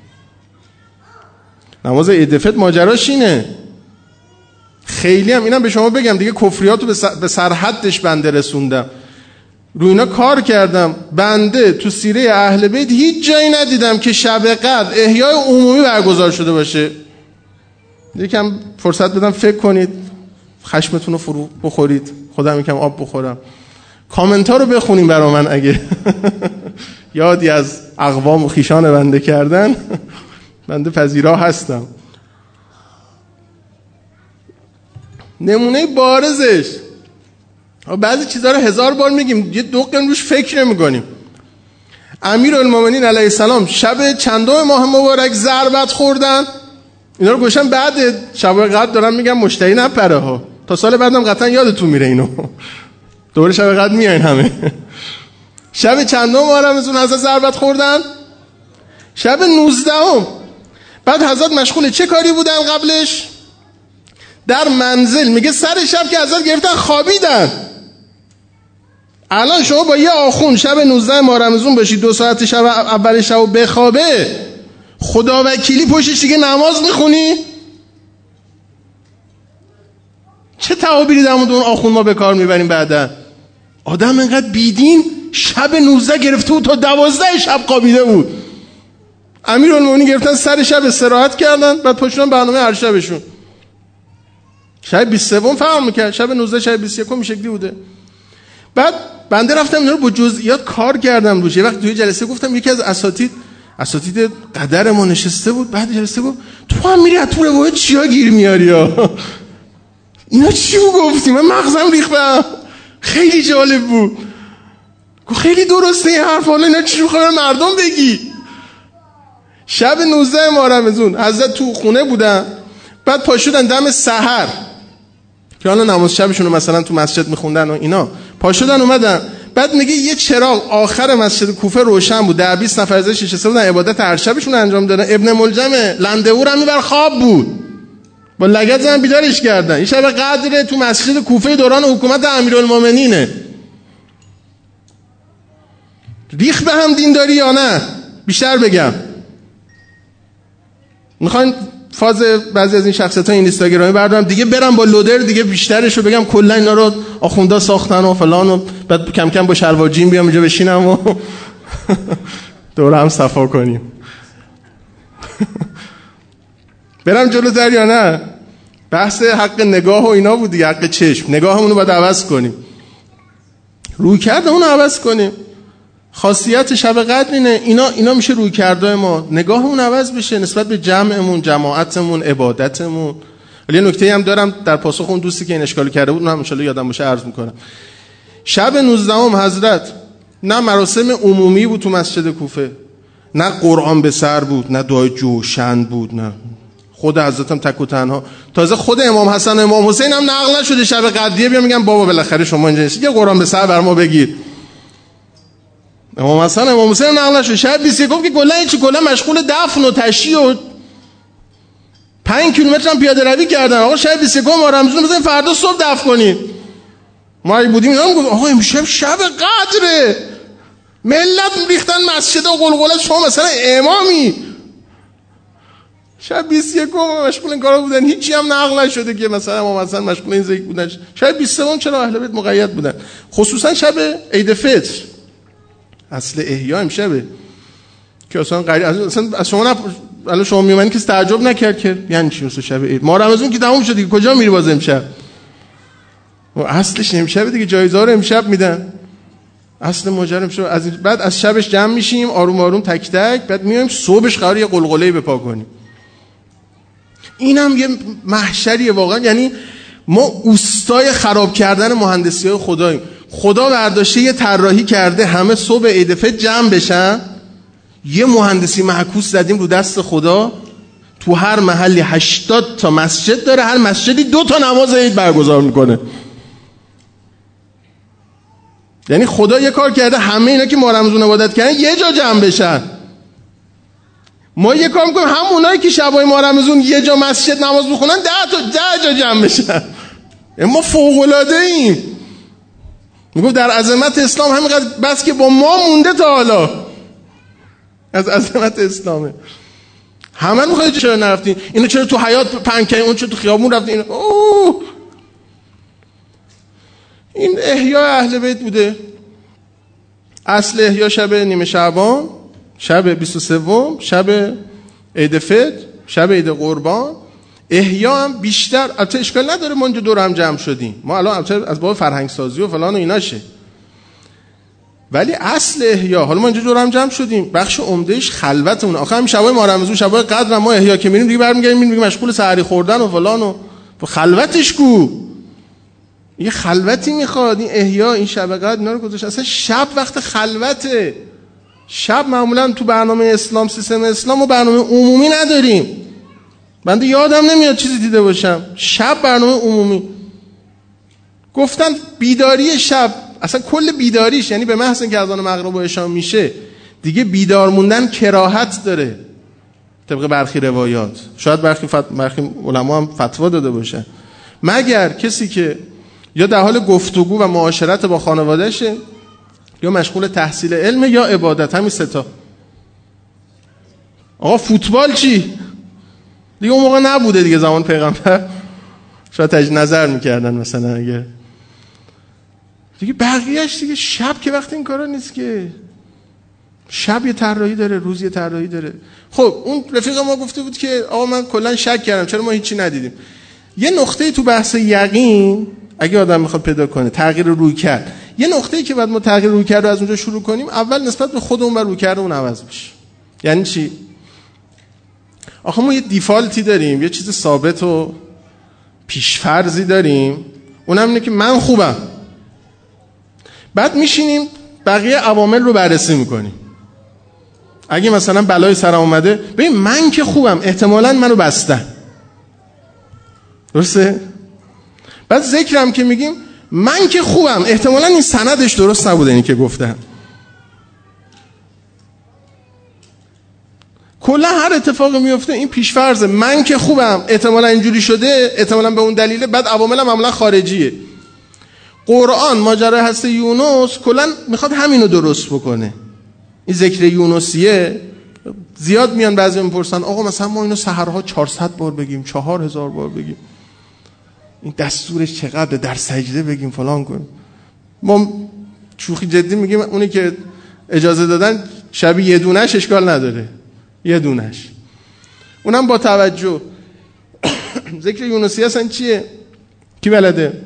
نماز عید فطر ماجراش اینه. خیلی هم اینم به شما بگم دیگه، کفریاتو به سرحدش بنده رسوندم، رو اینا کار کردم. بنده تو سیره اهل بیت هیچ جایی ندیدم که شب قدر احیای عمومی برگزار شده باشه. یکم فرصت بدم فکر کنید، خشمتون رو فرو بخورید، خودم یکم آب بخورم، کامنت ها رو بخونیم برا من اگه یادی از اقوام و خیشان بنده کردن، بنده پذیرا هستم. نمونه بارزش بعضی چیزها رو 1000 بار میگیم، یه 2 قرن روش فکر نمی‌کنیم. امیرالمومنین علیه السلام شب چندم ماه مبارک ضربت خوردن، اینا رو گوشن بعد شب قدر دارم میگم مشتری نپره ها، تا سال بعدم قطعا یادتون میره اینو، دوره شب قدر میاین همه. شب چندم ماه رمضان حضرت ضربت خوردن؟ شب 19ام. بعد حضرت مشغول چه کاری بودن قبلش؟ در منزل، میگه سر شب که حضرت گرفتن خوابیدن. الان شما با یه آخون شب 19 ماه رمضان باشید 2 ساعت شب اول شب بخوابه، خدا وکیلی پشتش دیگه نماز میخونی؟ چه تعابیری در مورد اون آخون ما به کار میبریم بعدا؟ آدم انقدر بیدین شب 19 گرفته بود تا 12 شب خوابیده بود. امیرالمومنین گرفتن سر شب استراحت کردن، بعد پشتن برنامه هر شبشون. شب 23 فرق میکرد، شب 19 شب 21 این شکلی بوده. بعد بنده رفتم اینا رو با جزئیات کار کردم روش. یه وقت توی جلسه گفتم یکی از اساتید قدر ما نشسته بود، بعد جلسه گفت تو هم میری تو روایت چیا گیر میاری ها؟ اینا چی گفتی؟ من مغزم ریخت. خیلی جالب بود. گفت خیلی درسته این حرفا، اینا چی میخوای مردم بگی؟ شب 19 ماه رمضان حضرت تو خونه بودن، بعد پا شدن دم سحر که حالا نماز شبشون رو مثلا تو مسجد میخوندن و اینا، پا شدن اومدن. بعد میگه یه چراغ آخر مسجد کوفه روشن بود، 10-20 نفر ازش نشسته بودن عبادت هر شبشون انجام دادن. ابن ملجم لندهور هم میبر خواب بود، با لگد زن بیدارش کردن. این شب قدر تو مسجد کوفه دوران حکومت امیرالمومنینه. ریخ به هم دین داری یا نه؟ بیشتر بگم میخواین فاز بعضی از این شخصیت‌ها این اینستاگرامی بردارم دیگه، برم با لودر دیگه بیشترشو بگم کلا اینا رو آخوندا ساختن و فلان، و بعد کم کم با شلوار جین بیام اینجا بشینم و دور هم صفا کنیم. برم جلوتر یا نه؟ بحث حق نگاه و اینا بود دیگه، حق چشم. نگاهمون رو باید عوض کنیم، رویکردمون رو عوض کنیم. خاصیت شب قدر اینه. اینا میشه رویکردهای ما، نگاهمون عوض بشه نسبت به جمعمون، جماعتمون، عبادتمون. ولی یه نکته هم دارم در پاسخ اون دوستی که این اشکالو کرده بود، اونم ان شاءالله یادم باشه عرض میکنم. شب 19 حضرت نه مراسم عمومی بود تو مسجد کوفه، نه قرآن به سر بود، نه دعای جوشن بود، نه خود حضرت هم تک و تنها. تازه خود امام حسن و امام حسین هم نقل نشده شب قدریه بیان میگن بابا بالاخره شما اینجا نیستی یه قرآن به سر بر ما بگیر. امام حسن امام حسین نقل نشده. شب 21 که کلا مشغول دفن و تشییع و 5 کیلومتر هم پیاده روی کردن. آقا شب 21 ماه رمضان بزنین فردا صبح دفن کنین. ما اگه بودیم اینا میگفتن آقا امشب شب قدره، ملت ریختن مسجد و قلقله، شما مثلا امامی. شب 21 مشغول این کارا بودن، هیچی هم نقل نشده که مثلا امام حسن مشغول این ذکر بودن. شب 23 چرا اهل بیت مقید بودن؟ خصوصا شب عید فطر. اصل احیا امشبه که اصلا از شما الان شما میومدین که تعجب نکرد که یعنی چی مثلا شب عید؟ ما رمضان که تموم شد دیگه، کجا میری باز امشب؟ و اصلش امشبه دیگه، جایزه ها رو امشب میدن. اصل ماجرا امشب. بعد از شبش جمع میشیم آروم آروم تک تک، بعد میایم صبحش قرار یه قلقله بپا کنیم. اینم یه محشریه واقعا. یعنی ما اوستای خراب کردن مهندسی‌های خداییم. خدا برداشته یه طراحی کرده همه صبح عید فطر جمع بشن، یه مهندسی معکوس زدیم رو دست خدا. تو هر محلی 80 تا مسجد داره، هر مسجدی 2 تا نماز عید برگزار میکنه. یعنی خدا یه کار کرده همه اینا که ما رمضان عبادت کردن یه جا جمع بشن. ما یه کار میکنیم همونایی که شبای ما رمضان یه جا مسجد نماز بخونن 10 جا جمع بشن. ما فوق العاده ایم. میگم در عظمت اسلام همینقدر بس که با ما مونده تا حالا از عظمت اسلامه. همه میخواید چرا نرفتین؟ اینو چرا تو حیات پنکه، اون چرا تو خیابون رفتین؟ این احیا اهل بیت بوده. اصل احیا شب نیمه شعبان، شب 23، شب عید فطر، شب عید قربان. احیا هم بیشتر البته اشکال نداره ما اینجا دور هم جمع شدیم، ما الان البته از باب فرهنگ سازی و فلان و ایناشه، ولی اصل احیا حالا ما اینجا دور هم جمع شدیم، بخش عمدهش خلوتمون. آخه همین شبای ما رمضان، شبای قدر ما احیا که میریم دیگه برمیگردیم میریم مشغول سحری خوردن و فلان و خلوتش کو. یه خلوتی میخواد این احیا، این شب قدر اینا رو گذاشت. اصلا شب وقت خلوته. شب معمولا تو برنامه اسلام، سیستم اسلام و برنامه عمومی نداریم. بنده یادم نمیاد چیزی دیده باشم. شب برنامه عمومی. گفتن بیداری شب، اصلا کل بیداریش یعنی به محض اینکه اذان مغرب و عشا میشه دیگه بیدار موندن کراهت داره طبق برخی روایات. شاید برخی علما هم فتوا داده باشن، مگر کسی که یا در حال گفتگو و معاشرت با خانوادهشه، یا مشغول تحصیل علم، یا عبادت. همین سه تا. آقا فوتبال چی؟ دیگه اون موقع نبوده دیگه، زمان پیغمبر شاید تجدید نظر میکردن مثلا اگه دیگه. بقیهش دیگه شب که وقت این کارا نیست که. شب یه طراحی داره، روز یه طراحی داره. خب اون رفیق ما گفته بود که آقا من کلا شک کردم چرا ما هیچی ندیدیم. یه نقطه تو بحث یقین اگه آدم میخواد پیدا کنه تغییر روی کرد، یه نقطه‌ای که بعد ما تغییر روی کرد رو از اونجا شروع کنیم، اول نسبت به خودمون و روی کردمون عوض بشه. یعنی چی؟ آخه ما یه دیفالتی داریم، یه چیز ثابت و پیشفرضی داریم، اونم اینه که من خوبم. بعد میشینیم بقیه عوامل رو بررسی میکنیم. اگه مثلا بلای سرم اومده، ببین من که خوبم، احتمالاً منو بستن. درسته؟ بعد ذکرم که میگیم من که خوبم، احتمالاً این سندش درست نبوده اینی که گفتم. کلا هر اتفاقی میفته این پیشفرضه، من که خوبم، احتمالاً اینجوری شده، احتمالاً به اون دلیله، بعد عوامل معمولا خارجیه. قرآن ماجرای هست یونس کلا میخواد همینو درست بکنه. این ذکر یونسیه زیاد میان بعضی میپرسن آقا مثلا ما اینو سحرها 400 بار بگیم، 4000 بار بگیم، این دستورش چقدر، در سجده بگیم، فلان کنیم. ما شوخی جدی میگیم اونی که اجازه دادن شبیه یه دونش اشکال نداره، یه دونش، اونم با توجه. ذکر یونسی اصلا چیه؟ کی بلده؟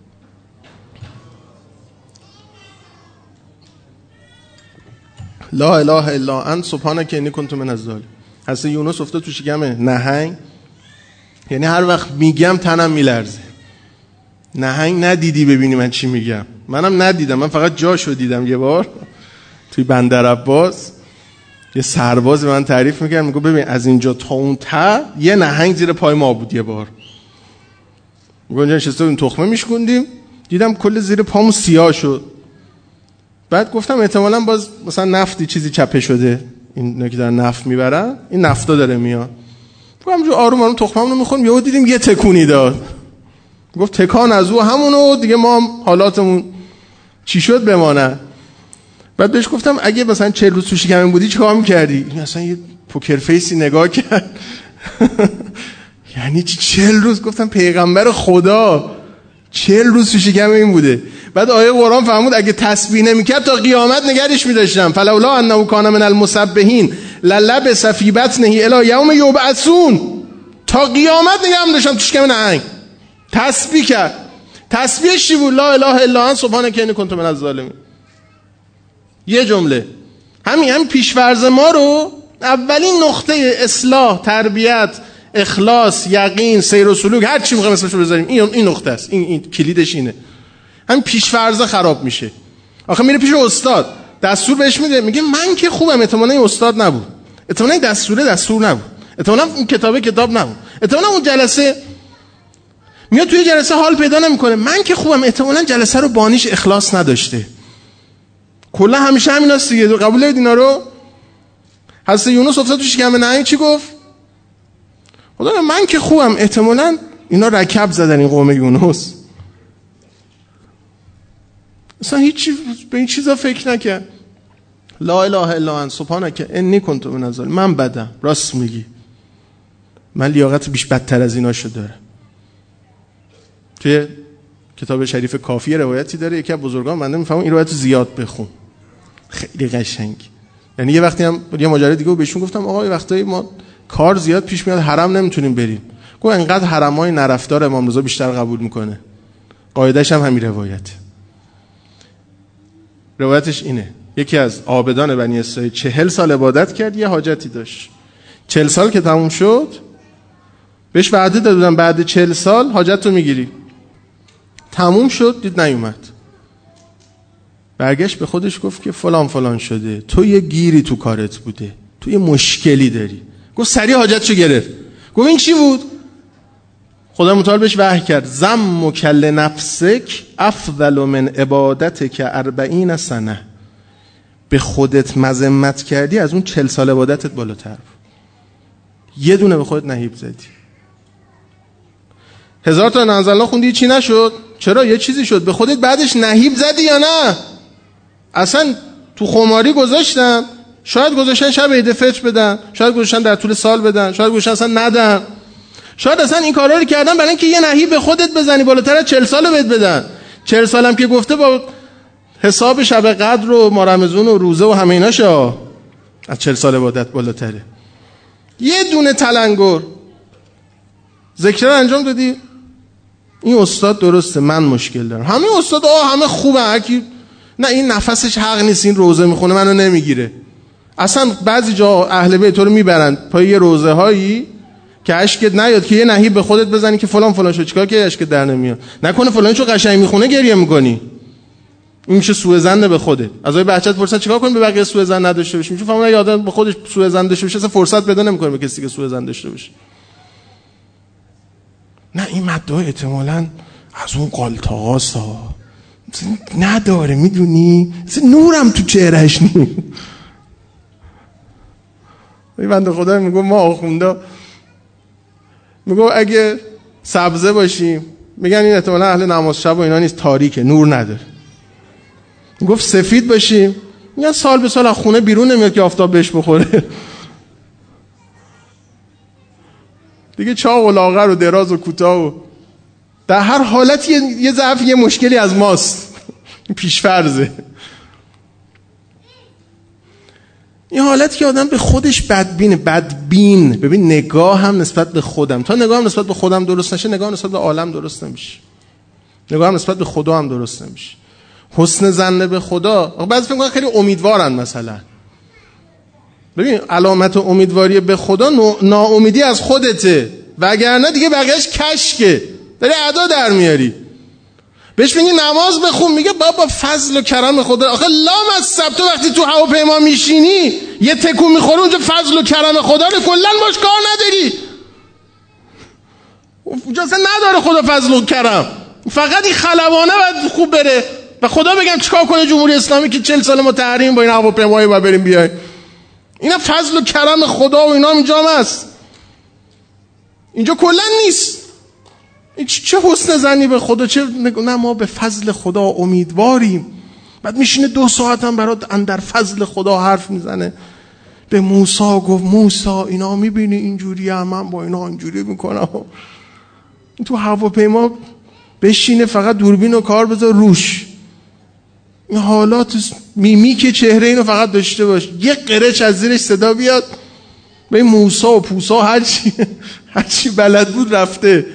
لا اله الا انت سبحانک انی کنت من الظالمین. حضرت یونس افتاد تو شکم نهنگ، یعنی هر وقت میگم تنم میلرزه. نهنگ ندیدی ببینی من چی میگم؟ منم ندیدم، من فقط جاشو دیدم. یه بار توی بندر عباس یه سرباز من تعریف میکرد، میگه ببین از اینجا تا اون ته یه نهنگ زیر پای ما بود. یه بار میگه اونجا نشسته بودیم تخمه میشکوندیم، دیدم کل زیر پامون سیاه شد. بعد گفتم احتمالاً باز مثلا نفتی چیزی چپه شده، این که دارن نفت میبرن، این نفتا داره میاد. گفتم جو آروم آروم تخممون رو میخوریم، یهو دیدیم یه تکونی داد. گفت تکان از او همونو دیگه، ما هم حالاتمون چی شد بمانه. بعد بهش گفتم اگه مثلا 40 روز تو شکمم بودی چیکار می‌کردی؟ این اصلا یه پوکر فیسی نگاه کرد. یعنی چی 40 روز؟ گفتم پیغمبر خدا 40 روز تو شکم این بوده. بعد آیه قرآن فرمود اگه تسبیح نمی‌کرد تا قیامت نگرش می‌داشتم، فلولا انه کان من المسبحین للبث فی بطنه الی یوم یبعثون. تا قیامت نگرم داشتم تو شکم نهنگ. تسبیح کرد. تسبیحش چی بود؟ لا اله الا انت سبحانک انی کنت من الظالمین. یه جمله. همین پیش‌فرض ما رو، اولین نقطه اصلاح، تربیت، اخلاص، یقین، سیر و سلوک، هر چی می‌خوایم اسمش رو بذاریم، این نقطه است. این کلیدش اینه. همین پیش‌فرض خراب میشه. آخه میره پیش استاد، دستور بهش میده، میگه من که خوبم، احتمالاً این استاد نبود، احتمالاً این دستور نبود، احتمالاً این کتاب نبود، احتمالاً اون جلسه میاد توی جلسه حال پیدا نمیکنه، من که خوبم، احتمالاً جلسه رو بانیش اخلاص نداشته. کلا همیشه همیناست دیگه. قبول دارید اینا رو؟ حضرت یونس افتاد تو شکم نهنگ، چی گفت؟ خدا من که خوبم، احتمالاً اینا رکب زدن این قوم یونس. اصلا هیچ به این چیزا فکر نکرد. لا اله الا انت سبحانک انی کنت من الظالمین. من بدم، راست میگی، من لیاقت بیش بدتر از ایناشو دارم. توی کتاب شریف کافی روایتی داره، یکی از بزرگان بنده میفهمون این روایتو زیاد بخون، خیلی قشنگ. یعنی یه وقتی هم یه ماجرای دیگه بهشون گفتم آقا یه وقتایی ما کار زیاد پیش میاد، حرم نمیتونیم بریم. گفت انقدر حرمای نرفتار امام رضا بیشتر قبول میکنه. قاعده‌اش هم همین روایته. روایتش اینه، یکی از عابدان بنی اسرائیل 40 سال عبادت کرد، یه حاجتی داشت. 40 سال که تموم شد بهش وعده دادن بعد 40 سال حاجت رو میگیری. تموم شد، دید نیومد. برگشت به خودش گفت که فلان شده، تو یه گیری تو کارت بوده، تو یه مشکلی داری. گفت سریع حاجتشو گرفت. گفت این چی بود؟ خدا متعال بهش وحی کرد ذمک لنفسک افضل من عبادتک 40 سنه. به خودت مذمت کردی، از اون 40 سال عبادتت بالاتر. یه دونه به خودت نهیب زدی. 1000 تا نازله خوندی چی نشد؟ چرا؟ یه چیزی شد. به خودت بعدش نهیب زدی یا نه؟ اصلا تو خماری گذاشتن، شاید گذاشتن شب عید فطر بدن، شاید گذاشتن در طول سال بدن، شاید گذاشتن اصلا ندن، شاید اصلا این کارا رو کردن برای اینکه یه نهیب به خودت بزنی بالاتر از 40 سال بهت بدن. 40 سالم که گفته با حساب شب قدر و ماه رمضان و روزه و همه ایناشا از 40 سال عبادت بالاتره. یه دونه تلنگر ذکر رو انجام دادی، این استاد درسته، من مشکل دارم. همه استاد همه خوبه، هر کی نه این نفسش حق نیست، این روزه میخونه منو نمیگیره. اصلا بعضی جا اهل بیت رو میبرن پای یه روزه هایی که اشکت نیاد، که یه نهیب به خودت بزنی که فلان فلان شو، چیکار که اشکت در نمیاد، نکنه فلان چو قشنگ میخونه گریه میکنی. این میشه سوء ظن به خودت. از بچت پرسن چیکار کنی به بقیه سوء ظن نداشته باشی، میشه فهمیدن آدم به خودش سوء ظن داشته باشه اصلا فرصت پیدا نمیکنه به کسی که سوء ظن داشته باشه. نه این مدعا احتمالاً از اون قالتاقاسا نداره، میدونی نورم تو چهرهش نیست. این بنده خدا میگه ما آخوندا میگه اگه سبزه باشیم میگن این احتمالاً اهل نماز شب و اینا نیست، تاریکه، نور نداره. گفت سفید باشیم میگن سال به سال از خونه بیرون نمیاد که آفتاب بهش بخوره. دیگه چاق و لاغر و دراز و کوتاه و در هر حالت یه ضعف، یه مشکلی از ماست. پیشفرزه. این حالتی که آدم به خودش بدبین. ببین نگاه هم نسبت به خودم، تا نگاه هم نسبت به خودم درست نشه، نگاه هم نسبت به عالم درست نمیشه، نگاه هم نسبت به خدا هم درست نمیشه. حسن ظن به خدا، بعضی فکر می‌کنن خیلی امیدوارن مثلا. ببین علامت امیدواری به خدا ناامیدی از خودته، وگرنه دیگه بقیه‌اش کشکه، داری ادا در میاری. بهش میگی نماز بخون، میگه بابا فضل و کرم خدا. آخه لام از سبت وقتی تو هواپیما میشینی یه تکون میخوره اونجا فضل و کرم خدا رو کلا باش کار نداری. اونجا اصلا نداره خدا فضل و کرم، فقط این خلبانه باید خوب بره و خدا بگم چیکار کنه جمهوری اسلامی که 40 سال ما تحریم با این هواپیمایی با بریم بیای. اینا فضل و کرم خدا و اینا اینجا هم هست، اینجا کلا نیست. چه حسن ظنی به خدا، چه نه ما به فضل خدا امیدواریم. بعد میشینه 2 ساعت هم برات اندر فضل خدا حرف میزنه. به موسی گفت موسی اینا میبینی اینجوری هم من با اینا اینجوری میکنم. تو هواپیما بشینه فقط دوربین و کار بذار روش، این حالات میمیک چهره اینو فقط داشته باش، یه قرچ از زیرش صدا بیاد به موسی و پوسا هرچی بلد بود رفته.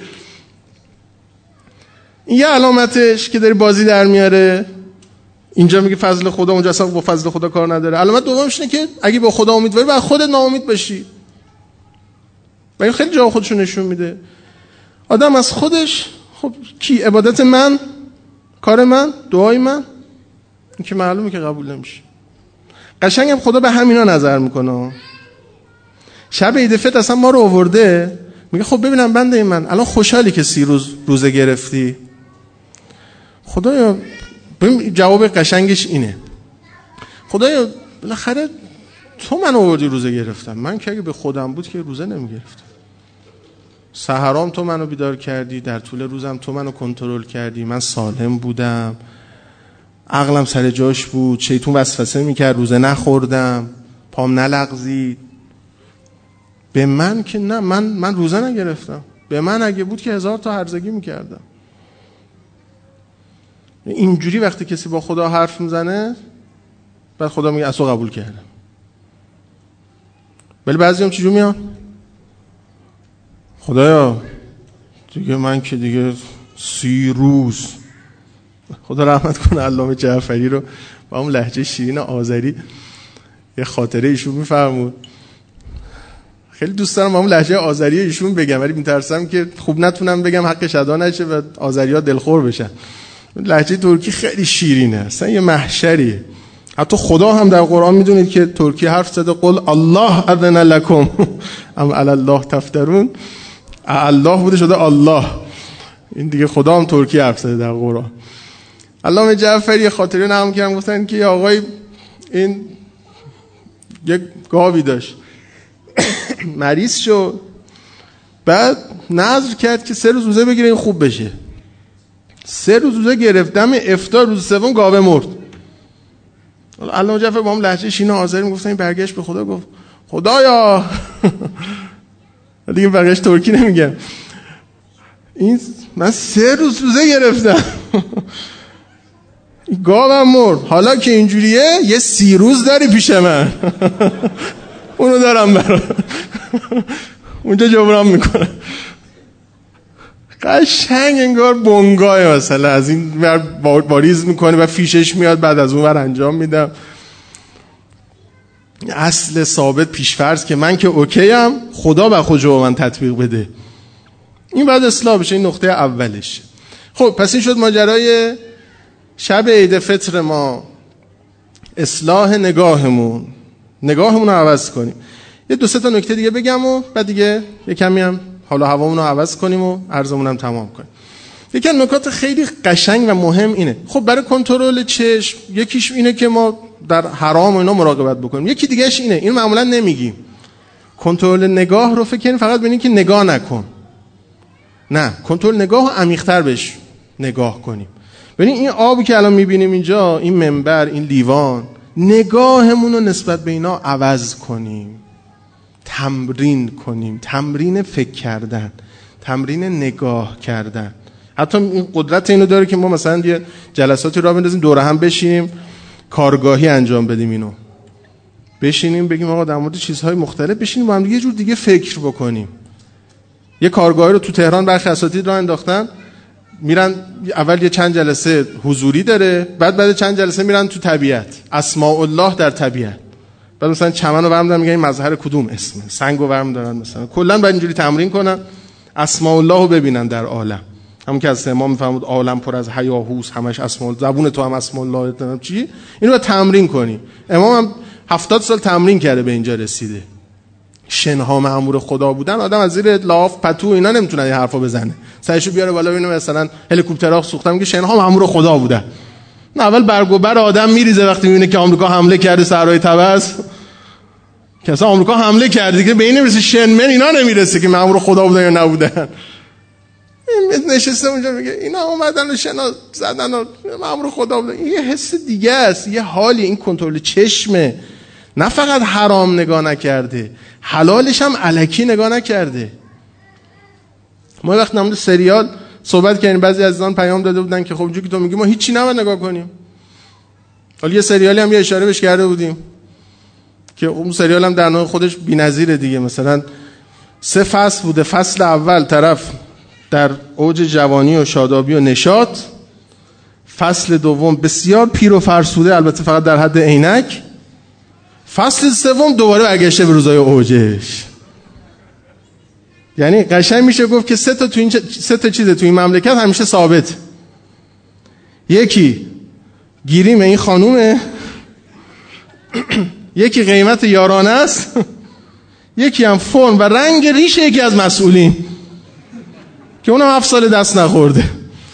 این یه علامتش که داری بازی در میاره. اینجا میگه فضل خدا، اونجا اصلا با فضل خدا کار نداره. علامت دومش اینه که اگه با خدا امیدواری باید خودت ناامید باشی. و این خیلی جا خودشو نشون میده. آدم از خودش، خب کی عبادت من، کار من، دعای من، این که معلومه که قبول نمیشه. قشنگم خدا به همینا نظر میکنه. شب عید فطر اصلا ما رو آورده میگه خب ببینم بنده من الان خوشحالی که 30 روز روزه گرفتی؟ خدایا ببین جواب قشنگش اینه، خدایا بالاخره تو من آوردی روزه گرفتم، من که اگه به خودم بود که روزه نمیگرفتم. سحرام تو منو بیدار کردی، در طول روزم تو منو کنترل کردی، من سالم بودم، عقلم سر جاش بود، شیطون وسوسه میکرد روزه نخوردم، پام نلغزید. به من که نه، من روزه نگرفتم. به من اگه بود که 1000 تا هرزگی میکردم. اینجوری وقتی کسی با خدا حرف میزنه بعد خدا میگه اصلا قبول کردم. ولی بعضی هم چجور میان؟ خدایا دیگه من که دیگه 30 روز، خدا رحمت کنه علامه جعفری رو با اون لهجه شیرین آذری یه خاطره ایشون میفرمود. خیلی دوست دارم با اون لهجه آذری ایشون بگم ولی میترسم که خوب نتونم بگم حقش ادا نشه و آذری‌ها دلخور بشن. لهجه ترکی خیلی شیرینه، اصلا یه محشریه. حتی خدا هم در قرآن میدونید که ترکی حرف زده قل الله اذن لکم ام علی الله تفترون. الله بوده شده الله. این دیگه خدا هم ترکی حرف زده در قرآن. علامه جعفری خاطره نقل کردن، گفتن که آقای این یک گاوی داشت مریض شد، بعد نذر کرد که 3 روز روزه بگیره این خوب بشه. 3 روز روزه گرفت، دم افطار روز سوم گاوه مرد. علامه جعفر با هم لهجه شیرین آذری میگفتن، این برگشت به خدا گفت خدایا دیگه بقیه‌اش ترکی نمیگم، این من 3 روز روزه گرفتم گاوم مرد، حالا که اینجوریه یه 30 روز داری پیش من اونو دارم برام اونجا جبران میکنم. قشنگ انگار بنگاه مثلا از این ور باریز میکنه و فیشش میاد، بعد از اون ور انجام میدم. اصل ثابت پیشفرض که من که اوکیم، خدا به خود رو من تطبیق بده. این بعد اصلاح بشه. این نقطه اولش. خب پس این شد ماجرای شب عید فطر ما. اصلاح نگاهمون رو عوض کنیم. یه دو سه تا نکته دیگه بگم و بعد دیگه یه کمی هم حالا هوامون رو عوض کنیم و عرضمون هم تمام کنیم. یکی از نکات خیلی قشنگ و مهم اینه، خب برای کنترل چشم یکیش اینه که ما در حرام و اینا مراقبت بکنیم، یکی دیگهش اینه، این معمولا نمیگیم، کنترل نگاه رو فکر کنیم فقط ببینیم که نگاه نکن. نه، کنترل نگاه رو عمیق‌تر بهش نگاه کنیم. ببین این آبی که الان میبینیم اینجا، این منبر، این لیوان، نگاهمون رو نسبت به اینا عوض کنیم، تمرین کنیم، تمرین فکر کردن، تمرین نگاه کردن. حتی این قدرت اینو داره که ما مثلا یه جلساتی راه بندازیم دور هم بشینیم کارگاهی انجام بدیم، اینو بشینیم بگیم آقا در مورد چیزهای مختلف بشینیم با هم یه جور دیگه فکر بکنیم. یه کارگاهی رو تو تهران برخی اساتید راه انداختن، میرن اول یه چند جلسه حضوری داره، بعد چند جلسه میرن تو طبیعت، اسماء الله در طبیعت، بعد مثلا چمن رو برم دارن میگن این مظهر کدوم اسمه، سنگ رو برم دارن مثلا، کلا بعد اینجوری تمرین کنن اسماء الله رو ببینن در عالم. همون که از امام میفهمود عالم پر از هیاهوس، همش اسماء الله، زبون تو هم اسماء الله، چی اینو تمرین کنی. امام هم 70 سال تمرین کرده به اینجا رسیده. شنها مأمور خدا بودن، آدم از زیر لاف پتو اینا نمیتونه این حرفا بزنه، سرشو بیاره بالا ببینه مثلا هلیکوپترها سوختن میگه شنها مأمور خدا بودن. نه، اول برگ و بر آدم میریزه وقتی میبینه که آمریکا حمله کرده صحرای طبس، که اصلا آمریکا حمله کرده دیگه به این نمیرسه، شنمن اینا نمیرسه که مأمور خدا بودن یا نبودن. این نشسته اونجا میگه اینا اومدن و شنا زدن و مأمور خدا بودن. این یه حس دیگه است، یه حالی. این کنترل چشمه، نه فقط حرام نگاه نکرده، حلالش هم الکی نگاه نکرده. ما وقت نمود سریال صحبت کردیم، بعضی عزیزان پیام داده بودن که خب اینجوری که تو میگی ما هیچی نباید نگاه کنیم. حالا یه سریالی هم یه اشاره بهش کرده بودیم که اون سریال هم در نوع خودش بی‌نظیره دیگه. مثلا 3 فصل بوده، فصل اول طرف در اوج جوانی و شادابی و نشاط، فصل دوم بسیار پیر و فرسوده، البته فقط در حد عینک، فصل سوم دوباره برگشته به روزای اوجش. یعنی قشنگ میشه گفت که 3 تا چیز تو این مملکت همیشه ثابت. یکی گیریم این خانومه، یکی قیمت یارانه است، یکی هم فرم و رنگ ریش یکی از مسئولین که اونم 7 سال دست نخورده.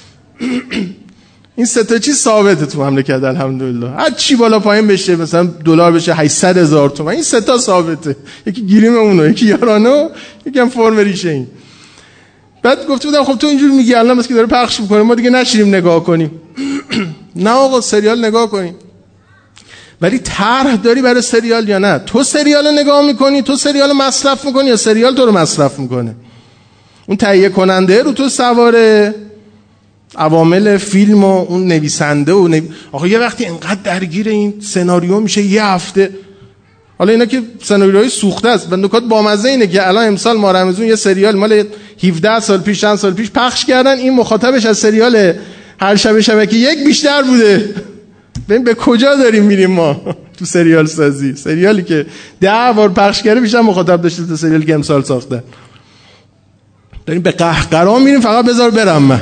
این 3 تا چیز ثابته تو مملکت الحمدلله. هر چی بالا پایین بشه، مثلا دلار بشه 800,000 تومان، این 3 تا ثابته، یکی گیریم اونو، یکی یارانه، یکی هم فرم ریشه این. بعد گفته بودم خب تو اینجور میگی الان مثل که داره پخش میکنه ما دیگه نشینیم نگاه کنیم. نه آقا، سریال نگاه کنیم، ولی طرح داری برای سریال یا نه؟ تو سریال نگاه میکنی، تو سریال مصرف میکنی یا سریال تو رو مصرف میکنه؟ اون تهیه کننده رو تو سواره، عوامل فیلم و اون نویسنده و آخه یه وقتی انقدر درگیر این سناریو میشه یه هفته. حالا اینا که سناریوهای سوخته است. نکات بامزه اینه که الان امسال ماه رمضان یه سریال مال 17 سال پیش، چند سال پیش پخش کردن، این مخاطبش از سریال هر شب شبکه 1 بیشتر بوده. ببین به کجا داریم میریم ما تو سریال سازی. سریالی که 10 بار پخش کرده بیشتر مخاطب داشته تا سریالی که امسال ساختن. داریم به قهقرا میریم، فقط بذار برم من.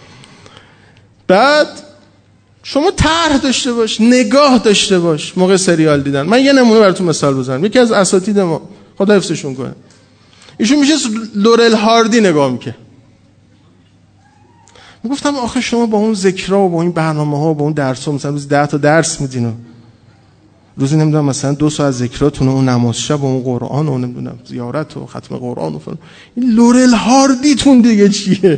بعد شما طرح داشته باش، نگاه داشته باش موقع سریال دیدن. من یه نمونه براتون مثال بزنم. یکی از اساتید ما، خدا حفظشون کنه، ایشون میشه لورل هاردی نگاه میکنه. میگفتم آخه شما با اون ذکرها و با این برنامه‌ها و با اون درس‌ها مثلا روز 10 تا درس میدین و روزی نمیدونم مثلا 2 ساعت ذکراتون و اون نماز شب و اون قرآن و نمیدونم زیارت و ختم قرآن و فلان، این لورل هاردیتون دیگه چیه؟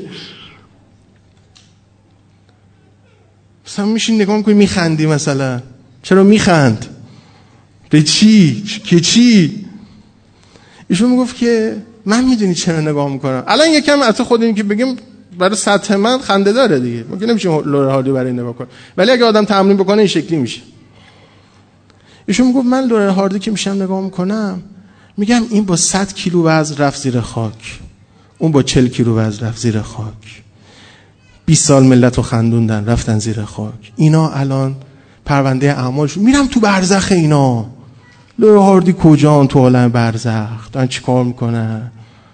مثلا میشین نگاه میکنی میخندی، مثلا چرا میخند؟ به چی؟ که چی؟ ایشون میگفت که من میدونی چرا نگاه میکنم. الان یکم از خودمون که بگیم برای سطح من خنده داره دیگه، ممکنه نمیشه لورل هاردی برای نگاه کنه، ولی اگه آدم تمرین بکنه این شکلی میشه. ایشون میگفت من لورل هاردی که میشم نگاه میکنم، میگم این با 100 کیلو وزن رفت زیر خاک، اون با 40 کیلو وزن رفت زیر خاک. 20 سال ملت رو خندوندن رفتن زیر خاک. اینا الان پرونده اعمالشون میرم تو برزخ. اینا لوی هاردی کجان تو عالم برزخ دارن چی کار میکنن؟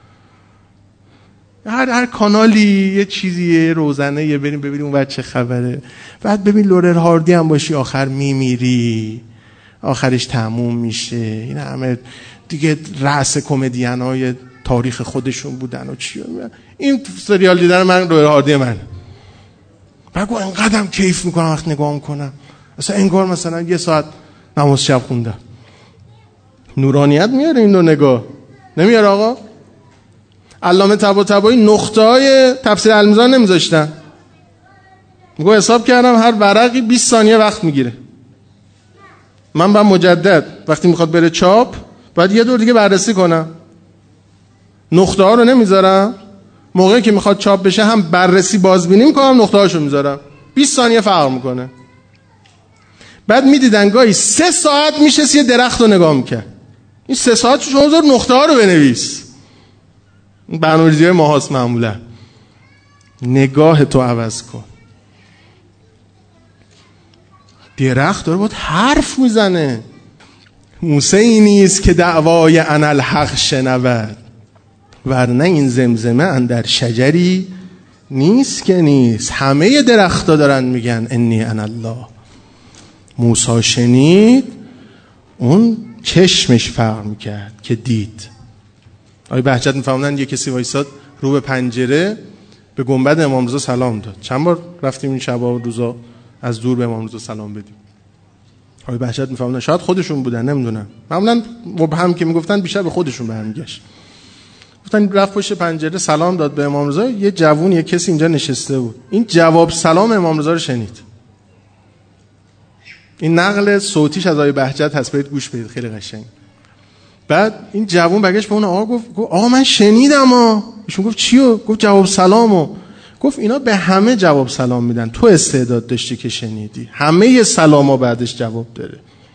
هر کانالی یه چیزیه روزنه یه بریم ببینیم اون چه خبره. بعد ببین لورر هاردی هم باشی آخر میمیری، آخرش تموم میشه. این همه دیگه رأس کمدین های تاریخ خودشون بودن و چی. این سریال دیدن من لورر هاردی من بگو انقدرم کیف میکنم وقت نگاه میکنم اصلا انگار مثلا 1 ساعت نماز شب خوندم. نورانیت میاره این دو نگاه نمیاره آقا. علامه طباطبایی نقطه های تفسیر المیزان نمیذاشتن. میگه حساب کردم هر ورقی 20 ثانیه وقت میگیره. من با مجدد وقتی میخواد بره چاپ باید یه دور دیگه بررسی کنم. نقطه ها رو نمیذارم. موقعی که میخواد چاپ بشه هم بررسی بازبینی میکنم، نقطه هاشو میذارم. 20 ثانیه فرق میکنه. بعد میدیدن گاهی 3 ساعت میشه یه درخت رو نگاه میکرد. این 3 ساعت شما بذار نقطه ها رو بنویس. برنامه‌ریزی ماهاست معمولا. نگاه تو عوض کن. درخت داره باید حرف میزنه. موسی این نیست که دعوای انالحق شنود، ورنه این زمزمه اندر شجری نیست که نیست. همه درخت‌ها دارن میگن انی انا الله. موسی شنید، اون چشمش فرق میکرد که دید. آقای بهجت میفهمدن یه کسی وایساد رو به پنجره به گنبد امام رضا سلام داد. چند بار رفتیم این شبا و روزا از دور به امام رضا سلام بدیم. آقای بهجت میفهمدن شاید خودشون بودن نمیدونم. معمولا مبهم که میگفتن بیشتر به خودشون برمیگشت. گفتن رفت پشت پنجره سلام داد به امام رضا. یه جوون یه کسی اینجا نشسته بود. این جواب سلام امام رضا رو شنید. این نقل صوتیش از آقای بهجت هست، برید گوش بدید خیلی قشنگ. بعد این جوون برگشت به اون آقا گفت آقا من شنیدم. ایشون گفت چیو؟ گفت جواب سلامو. گفت اینا به همه جواب سلام میدن، تو استعداد داشتی که شنیدی. همه سلاما بعدش جواب داره.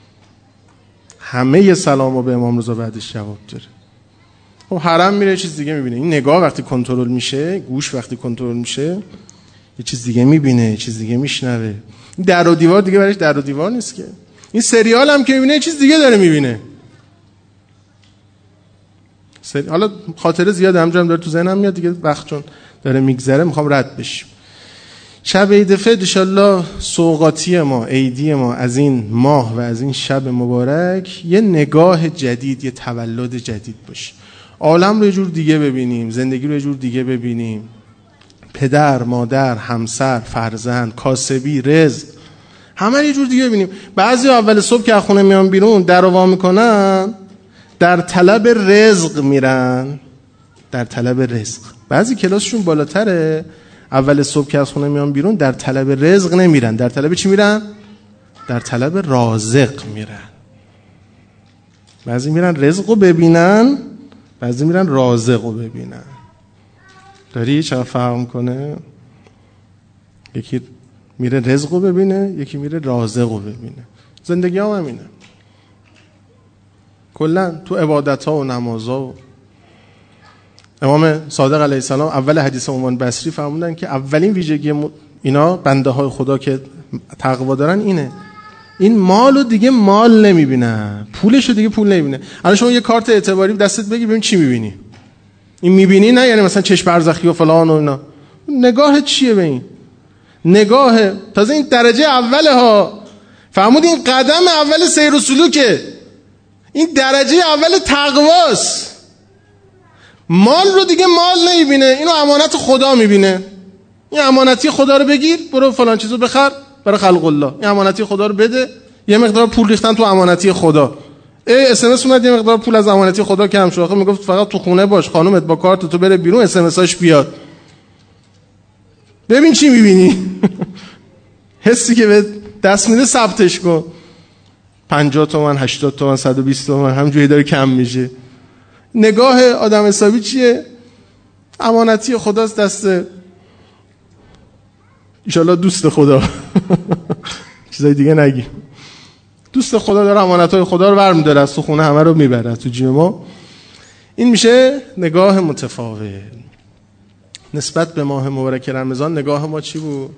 همه سلاما به امام رضا بعدش جواب داره. خب حرم میره یه چیز دیگه میبینه. این نگاه وقتی کنترل میشه، گوش وقتی کنترل میشه، یه چیز دیگه میبینه، یه چیز دیگه میشنوه. این در و دیوار دیگه براش در و دیوار نیست که. این سریال هم که میبینه یه چیز دیگه داره میبینه. حالا خاطره زیاد همجام داره تو ذهنم میاد دیگه، وقت چون داره میگذره میخوام رد بشیم. شب عید فطر ان شاءالله سوغاتی ما، عیدی ما از این ماه و از این شب مبارک یه نگاه جدید، یه تولد جدید باشه. عالم رو یه جور دیگه ببینیم، زندگی رو یه جور دیگه ببینیم. پدر، مادر، همسر، فرزند، کاسبی، رزق، همه یه جور دیگه ببینیم. بعضی اول صبح که از خونه میان بیرون در رو وا میکنن، در طلب رزق میرن، در طلب رزق. بعضی کلاسشون بالاتره، اول صبح که از خونه میان بیرون در طلب رزق نمیرن. در طلب چی میرن؟ در طلب رازق میرن. بعضی میرن رزق رو ببینن، بعضی میرن رازق رو ببینن. داری چرا فرق کنه؟ یکی میره رزق رو ببینه، یکی میره رازق رو ببینه. زندگی هم همینه. کلن تو عبادت ها و نماز ها و امام صادق علیه السلام اول حدیث عنوان بصری فرمودن که اولین ویژگی اینا بنده های خدا که تقوا دارن اینه، این مالو دیگه مال نمیبینن، پولشو دیگه پول نمیبینه. الان شما یه کارت اعتباری دستت بگیر ببین چی میبینی. این میبینی نه یعنی مثلا چشم برزخی و فلان و اینا. نگاه چیه به این؟ نگاه تازه این درجه اوله ها. فرمود این قدم اول سیر و سلوکه. این درجه اول تقواست. مال رو دیگه مال نمیبینه، اینو امانت خدا میبینه. این امانتی خدا رو بگیر، برو فلان چیزو بخر برای خلق الله. این امانتی خدا رو بده. یه مقدار پول ریختن تو امانتی خدا. اس ام اس اومد یه مقدار پول از امانتی خدا کم شد. میگفت فقط تو خونه باش، خانومت با کارت تو بره بیرون اس ام اس هاش بیاد. ببین چی میبینی. حسی که به دست میده ثبتش کن. 50 تومن، 80 تومن، 120 تومن همجوری داره کم میشه. نگاه آدم حسابی چیه؟ امانتی خداست دست انشالله دوست خدا. چیزای دیگه نگی. دوست خدا داره امانتای خدا رو برمی‌داره از تو خونه همه رو میبره تو جیب ما. این میشه نگاه متفاوت. نسبت به ماه مبارک رمضان نگاه ما چی بود؟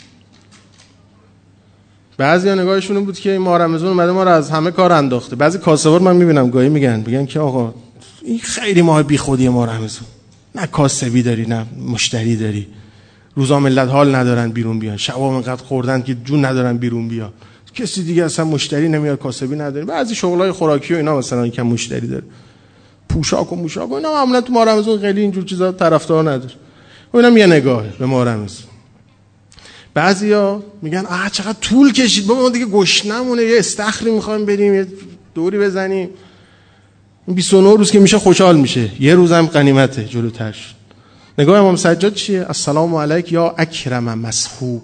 بعضیا نگاهشون بود که این ماه رمضان اومده ما رو از همه کار انداخته. بعضی کاسبار من میبینم گاهی میگن که آقا این خیلی ماه بیخودی ماه رمضان، نه کاسبی داری نه مشتری داری، روزا ملت حال ندارن بیرون بیان، شبا انقدر خوردن که جون ندارن بیرون بیان، کسی دیگه اصلا مشتری نمیاد، کاسبی نداره. بعضی شغلای خوراکی و اینا مثلا کم مشتری داره، پوشاک و اینا معمولا تو ماه رمضان خیلی اینجور چیزا طرفدار نداره. اینم یه نگاهه به ماه رمضان. بعضیا میگن چقدر طول کشید بابا، ما دیگه گشنمونه، یه استخری میخوایم بریم یه دوری بزنیم. 29 روز که میشه خوشحال میشه، یه روزم غنیمته جلوترش. نگاه امام سجاد چیه؟ السلام علیک یا اکرم مسحوب.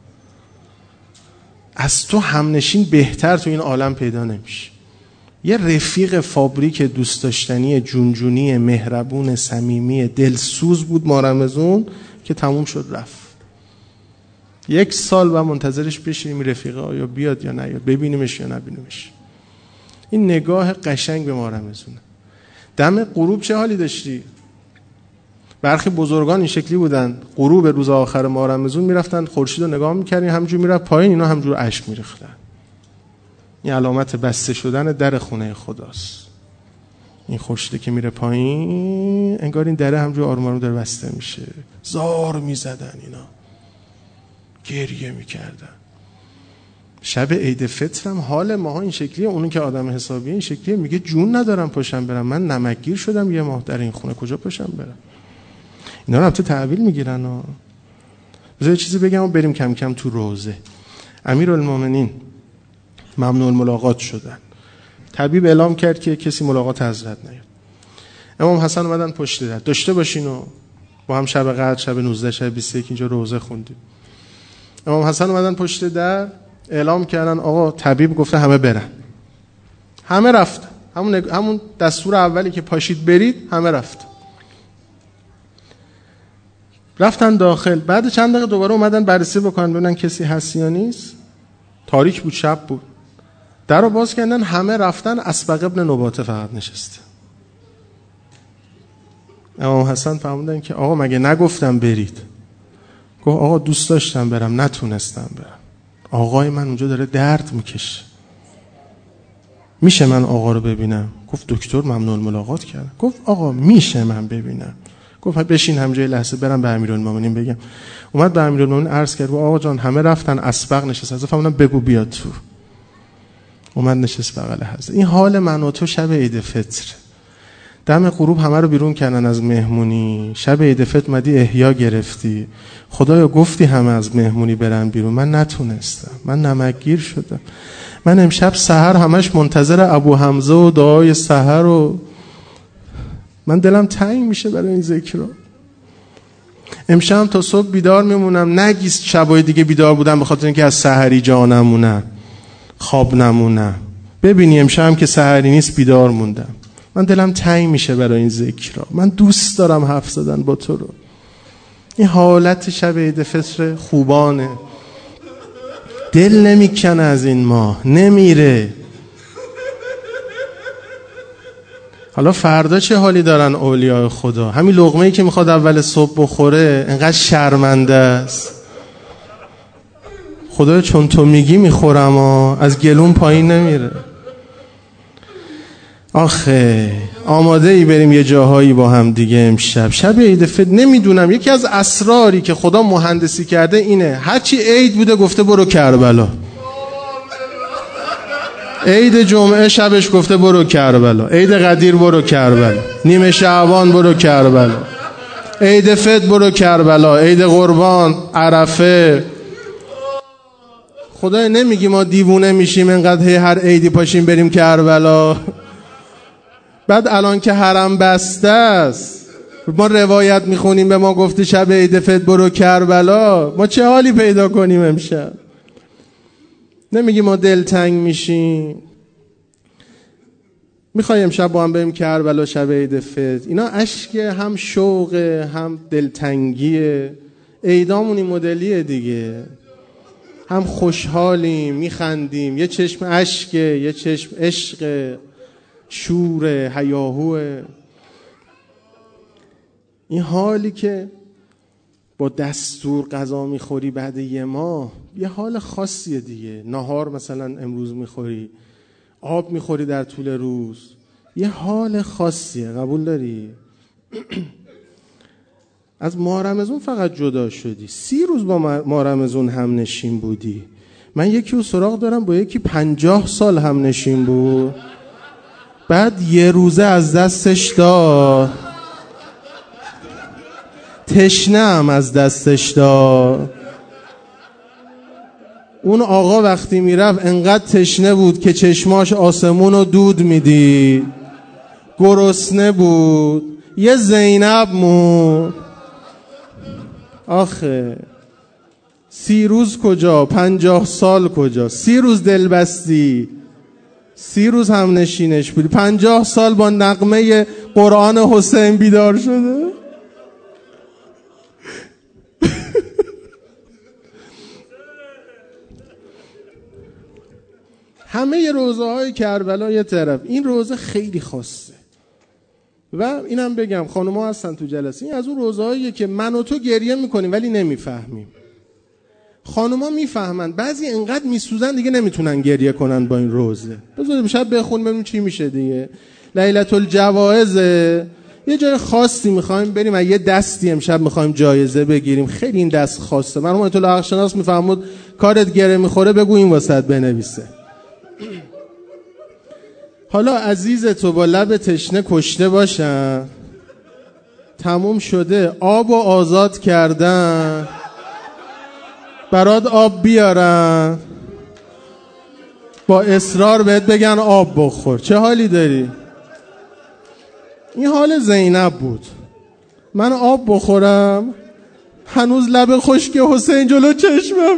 از تو همنشین بهتر تو این عالم پیدا نمیشه. یه رفیق فابریک دوست داشتنی جونجونی مهربون صمیمی دلسوز بود ماه رمضان که تموم شد رفت. 1 سال و منتظرش بشینیم رفیقه آیا بیاد یا نیاد، ببینیمش یا نبینیمش. این نگاه قشنگ به ماه رمضانه. دم غروب چه حالی داشتی؟ برخی بزرگان این شکلی بودن، غروب روز آخر ماه رمضان میرفتن خورشید رو نگاه میکردن، همجور میرفت پایین، اینا همجور اشک میریختن. این علامت بسته شدن در خونه خداست. این خورشیده که میره پایین انگار این دره همجور آروم آروم داره بسته میشه. زار میزدن اینا، گریه میکردن. شب عید فطر هم حال ماها این شکلیه. اونی که آدم حسابیه این شکلیه، میگه جون ندارم پاشم برم، من نمکگیر شدم یه ماه در این خونه، کجا پاشم برم؟ اینا رو هم تو تحویل میگیرن. بذار چیزی بگم و بریم کم کم تو روزه. امیرالمومنین ممنوع الملاقات شدن. طبیب اعلام کرد که کسی ملاقات حضرت نیاد. امام حسن اومدن پشت در، داشته باشین و با هم شب قدر، شب 19، شب 21 اینجا روزه خوندیم. امام حسن اومدن پشت در اعلام کردن آقا طبیب گفته همه برن. همه رفتن. همون دستور اولی که پاشید برید، همه رفتن داخل. بعد چند دقیقه دوباره اومدن بررسی بکنن ببینن کسی هست یا نیست. تاریک بود، شب بود. در رو باز کردن، همه رفتن، اسبق ابن نباته فقط نشسته. امام حسن فرمودن که آقا مگه نگفتم برید؟ گفت آقا دوست داشتم برم نتونستم برم. آقای من اونجا داره درد میکشه، میشه من آقا رو ببینم؟ گفت دکتر ممنوع ملاقات کرد. گفت آقا میشه من ببینم؟ گفت بشین همجای لحظه برم به امیرالمومنین بگم. اومد به امیرالمومنین عرض کرد آقا جان همه رفتن، اسبق نشست. از فهمیدم بگو بیاد تو. اومد نشست بغل حضرت. این حال من و تو شب عید فطر. دم غروب همه رو بیرون کردن از مهمونی. شب عید فطر مدی احیا گرفتی. خدایا گفتی همه از مهمونی برن بیرون، من نتونستم، من نمکگیر شدم. من امشب سحر همش منتظر ابو حمزه و دعای سحر و من دلم تنگ میشه برای این ذکر. امشب تا صبح بیدار میمونم. نگیست شبای دیگه بیدار بودم به خاطر اینکه از سحری جا نمونم، خواب نمونم. ببینی امشب که سحری نیست بیدار موندم. من دلم تنگ میشه برای این ذکرها. من دوست دارم حرف زدن با تو رو. این حالت شب عید فطر خوبانه. دل نمیکنه از این ماه، نمیره. حالا فردا چه حالی دارن اولیاء خدا؟ همین لقمه‌ای که میخواد اول صبح بخوره انقدر شرمنده است. خدایا چون تو میگی میخورم از گلوم پایین نمیره. آخه آماده ای بریم یه جاهایی با هم دیگه امشب شب عید فطر؟ نمیدونم، یکی از اسراری که خدا مهندسی کرده اینه هرچی عید بوده گفته برو کربلا. عید جمعه شبش گفته برو کربلا، عید قدیر برو کربلا، نیمه شعبان برو کربلا، عید فطر برو کربلا، عید قربان، عرفه. خدای نمیگی ما دیوونه میشیم انقدر هر عیدی پاشیم بریم کربلا؟ بعد الان که حرم بسته است ما روایت میخونیم به ما گفته شب عید فطر برو کربلا، ما چه حالی پیدا کنیم امشب؟ نمیگی ما دلتنگ میشیم؟ میخوایم امشب با هم بریم کربلا شب عید فطر. اینا اشک هم شوق هم دلتنگیه. عیدامون این مدلیه دیگه، هم خوشحالیم میخندیم، یه چشم اشکه یه چشم عشق، شور هیاهوه. این حالی که با دستور غذا میخوری بعد یه ماه یه حال خاصیه دیگه. نهار مثلا امروز میخوری، آب میخوری در طول روز، یه حال خاصیه. قبول داری؟ از ماه رمضان فقط جدا شدی، 30 روز با ماه رمضان هم نشین بودی. من یکی رو سراغ دارم با یکی 50 سال هم نشین بود، بعد یه روزه از دستش داد، تشنه هم از دستش داد. اون آقا وقتی میرفت انقدر تشنه بود که چشماش آسمون رو دود میدید، گرسنه بود. یه زینب مون. آخه 30 روز کجا، 50 سال کجا؟ 30 روز دل بستی، 30 روز هم نشینش بودی، 50 سال با نغمه قرآن حسین بیدار شده. همه روزه های کربلا یه طرف، این روزه خیلی خاصه. و اینم بگم خانوما هستن تو جلسه، این از اون روزه هاییه که من و تو گریه میکنیم ولی نمیفهمیم. خانوما میفهمن، بعضی انقدر میسوزن دیگه نمیتونن گریه کنن با این روزه. بذاریم شب بخون ببینیم چی میشه دیگه. لیلة الجوائز، یه جای خاصی میخوایم بریم، یه دستی امشب میخوایم جایزه بگیریم، خیلی این دست خاصه. مرحوم آیت الله حق‌شناس میفهمود کارت گره میخوره بگو این واسط بنویسه. حالا عزیز تو با لب تشنه کشته باشن، تموم شده، آب و آزاد کردن، برات آب بیارن، با اصرار بهت بگن آب بخور. چه حالی داری؟ این حال زینب بود. من آب بخورم هنوز لب خشک حسین جلو چشممه.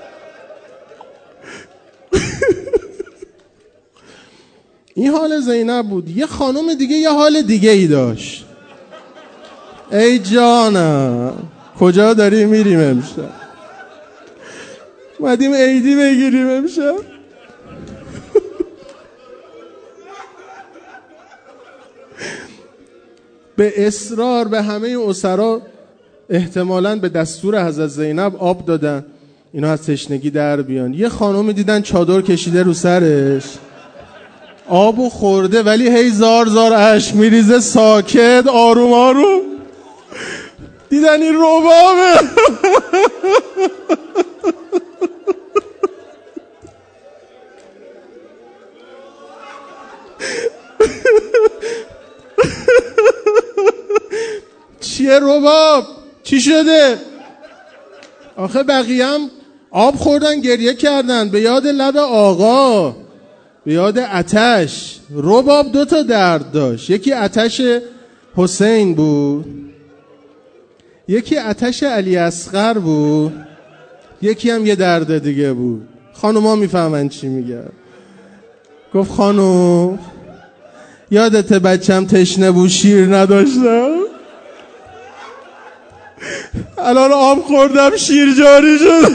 این حال زینب بود. یه خانم دیگه یه حال دیگه ای داشت. ای جانم کجا داری میریم امشب؟ اومدیم عیدی بگیریم امشب. به اصرار به همه اسرا احتمالاً به دستور حضرت زینب آب دادن اینا از تشنگی در بیان. یه خانومی دیدن چادر کشیده رو سرش، آبو خورده ولی هی زار زار اشک میریزه، ساکت آروم آروم. دیدن این ربابه. چیه رباب؟ چی شده؟ آخه بقیه هم آب خوردن گریه کردن به یاد لب آقا، به یاد آتش. رباب 2 تا درد داشت، یکی آتش حسین بود، یکی آتش علی اصغر بود، یکی هم یه درد دیگه بود. خانوما میفهمن چی میگن. گفت خانوم یادت بچم تشنه بود شیر نداشتم، الان آب خوردم شیر جاری شد.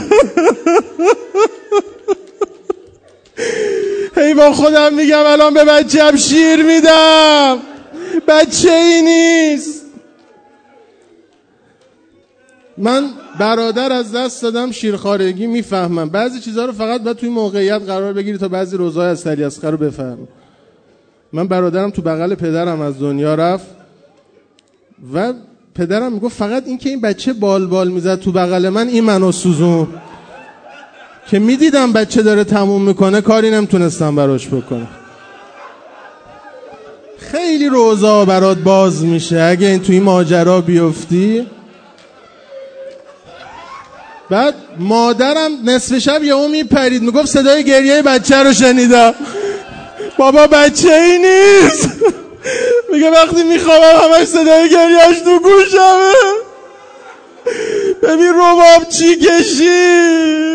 هی با خودم میگم الان به بچه‌م شیر میدم، بچه ای نیست. من برادر از دست دادم شیرخوارگی، میفهمم بعضی چیزها رو فقط باید توی موقعیت قرار بگیری تا بعضی روزهای از علی اصغر رو بفهمی. من برادرم تو بغل پدرم از دنیا رفت و پدرم میگفت فقط این که این بچه بال میزد تو بغل من، این منو سوزون که میدیدم بچه داره تموم میکنه، کاری نمیتونستم براش بکنم. خیلی روزا برات باز میشه اگه این توی ماجرا بیفتی. بعد مادرم نصف شب یهو میپرید میگفت صدای گریه بچه رو شنیدم. بابا بچه ای نیست. میگه وقتی میخوابم همش صدای گریهش تو گوشمه. ببین رباب چی کشی.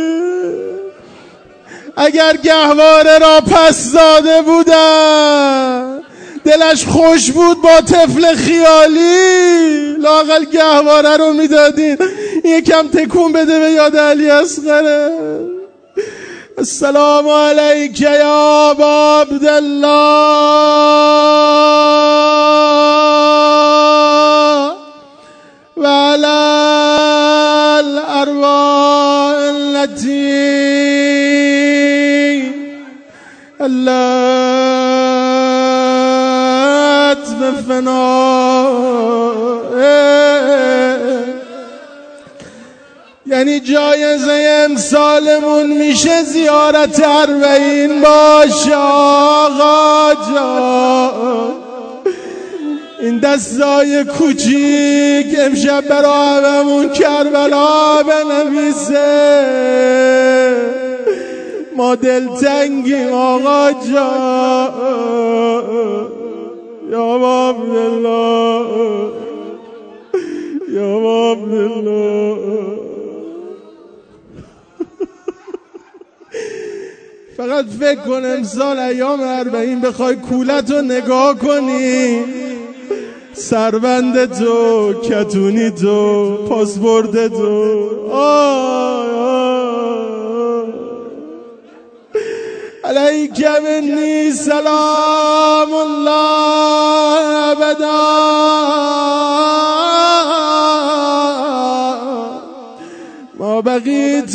اگر گهواره را پس داده بودن، دلش خوش بود با طفل خیالی، لااقل گهواره رو میدادین یکم تکون بده به یاد علی اصغره. السلام علیک یا ابا عبدالله و علی الأرواح التي علت بفناء. یعنی جایزه امسالمون میشه زیارت 40 باشه آقا جان. این دستای کوچیک امشب برای هممون کربلا بنویسه. ما دلتنگیم آقا جان. یا عبدالله یا عبدالله. فقط فکر کن امسال ایام 40 بخوای کولت رو نگاه کنی، سربند تو، کتونی تو، پاسپورت تو، علیک منی سلام الله ابدا ما بقیت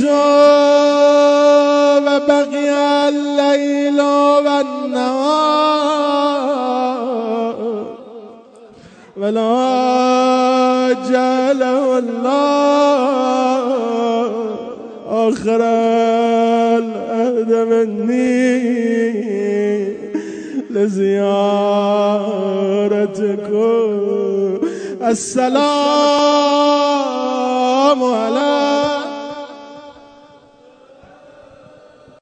و بقی اللیل و النهار ولا جعله الله آخر العهد مني لزيارتكم. السلام عليكم.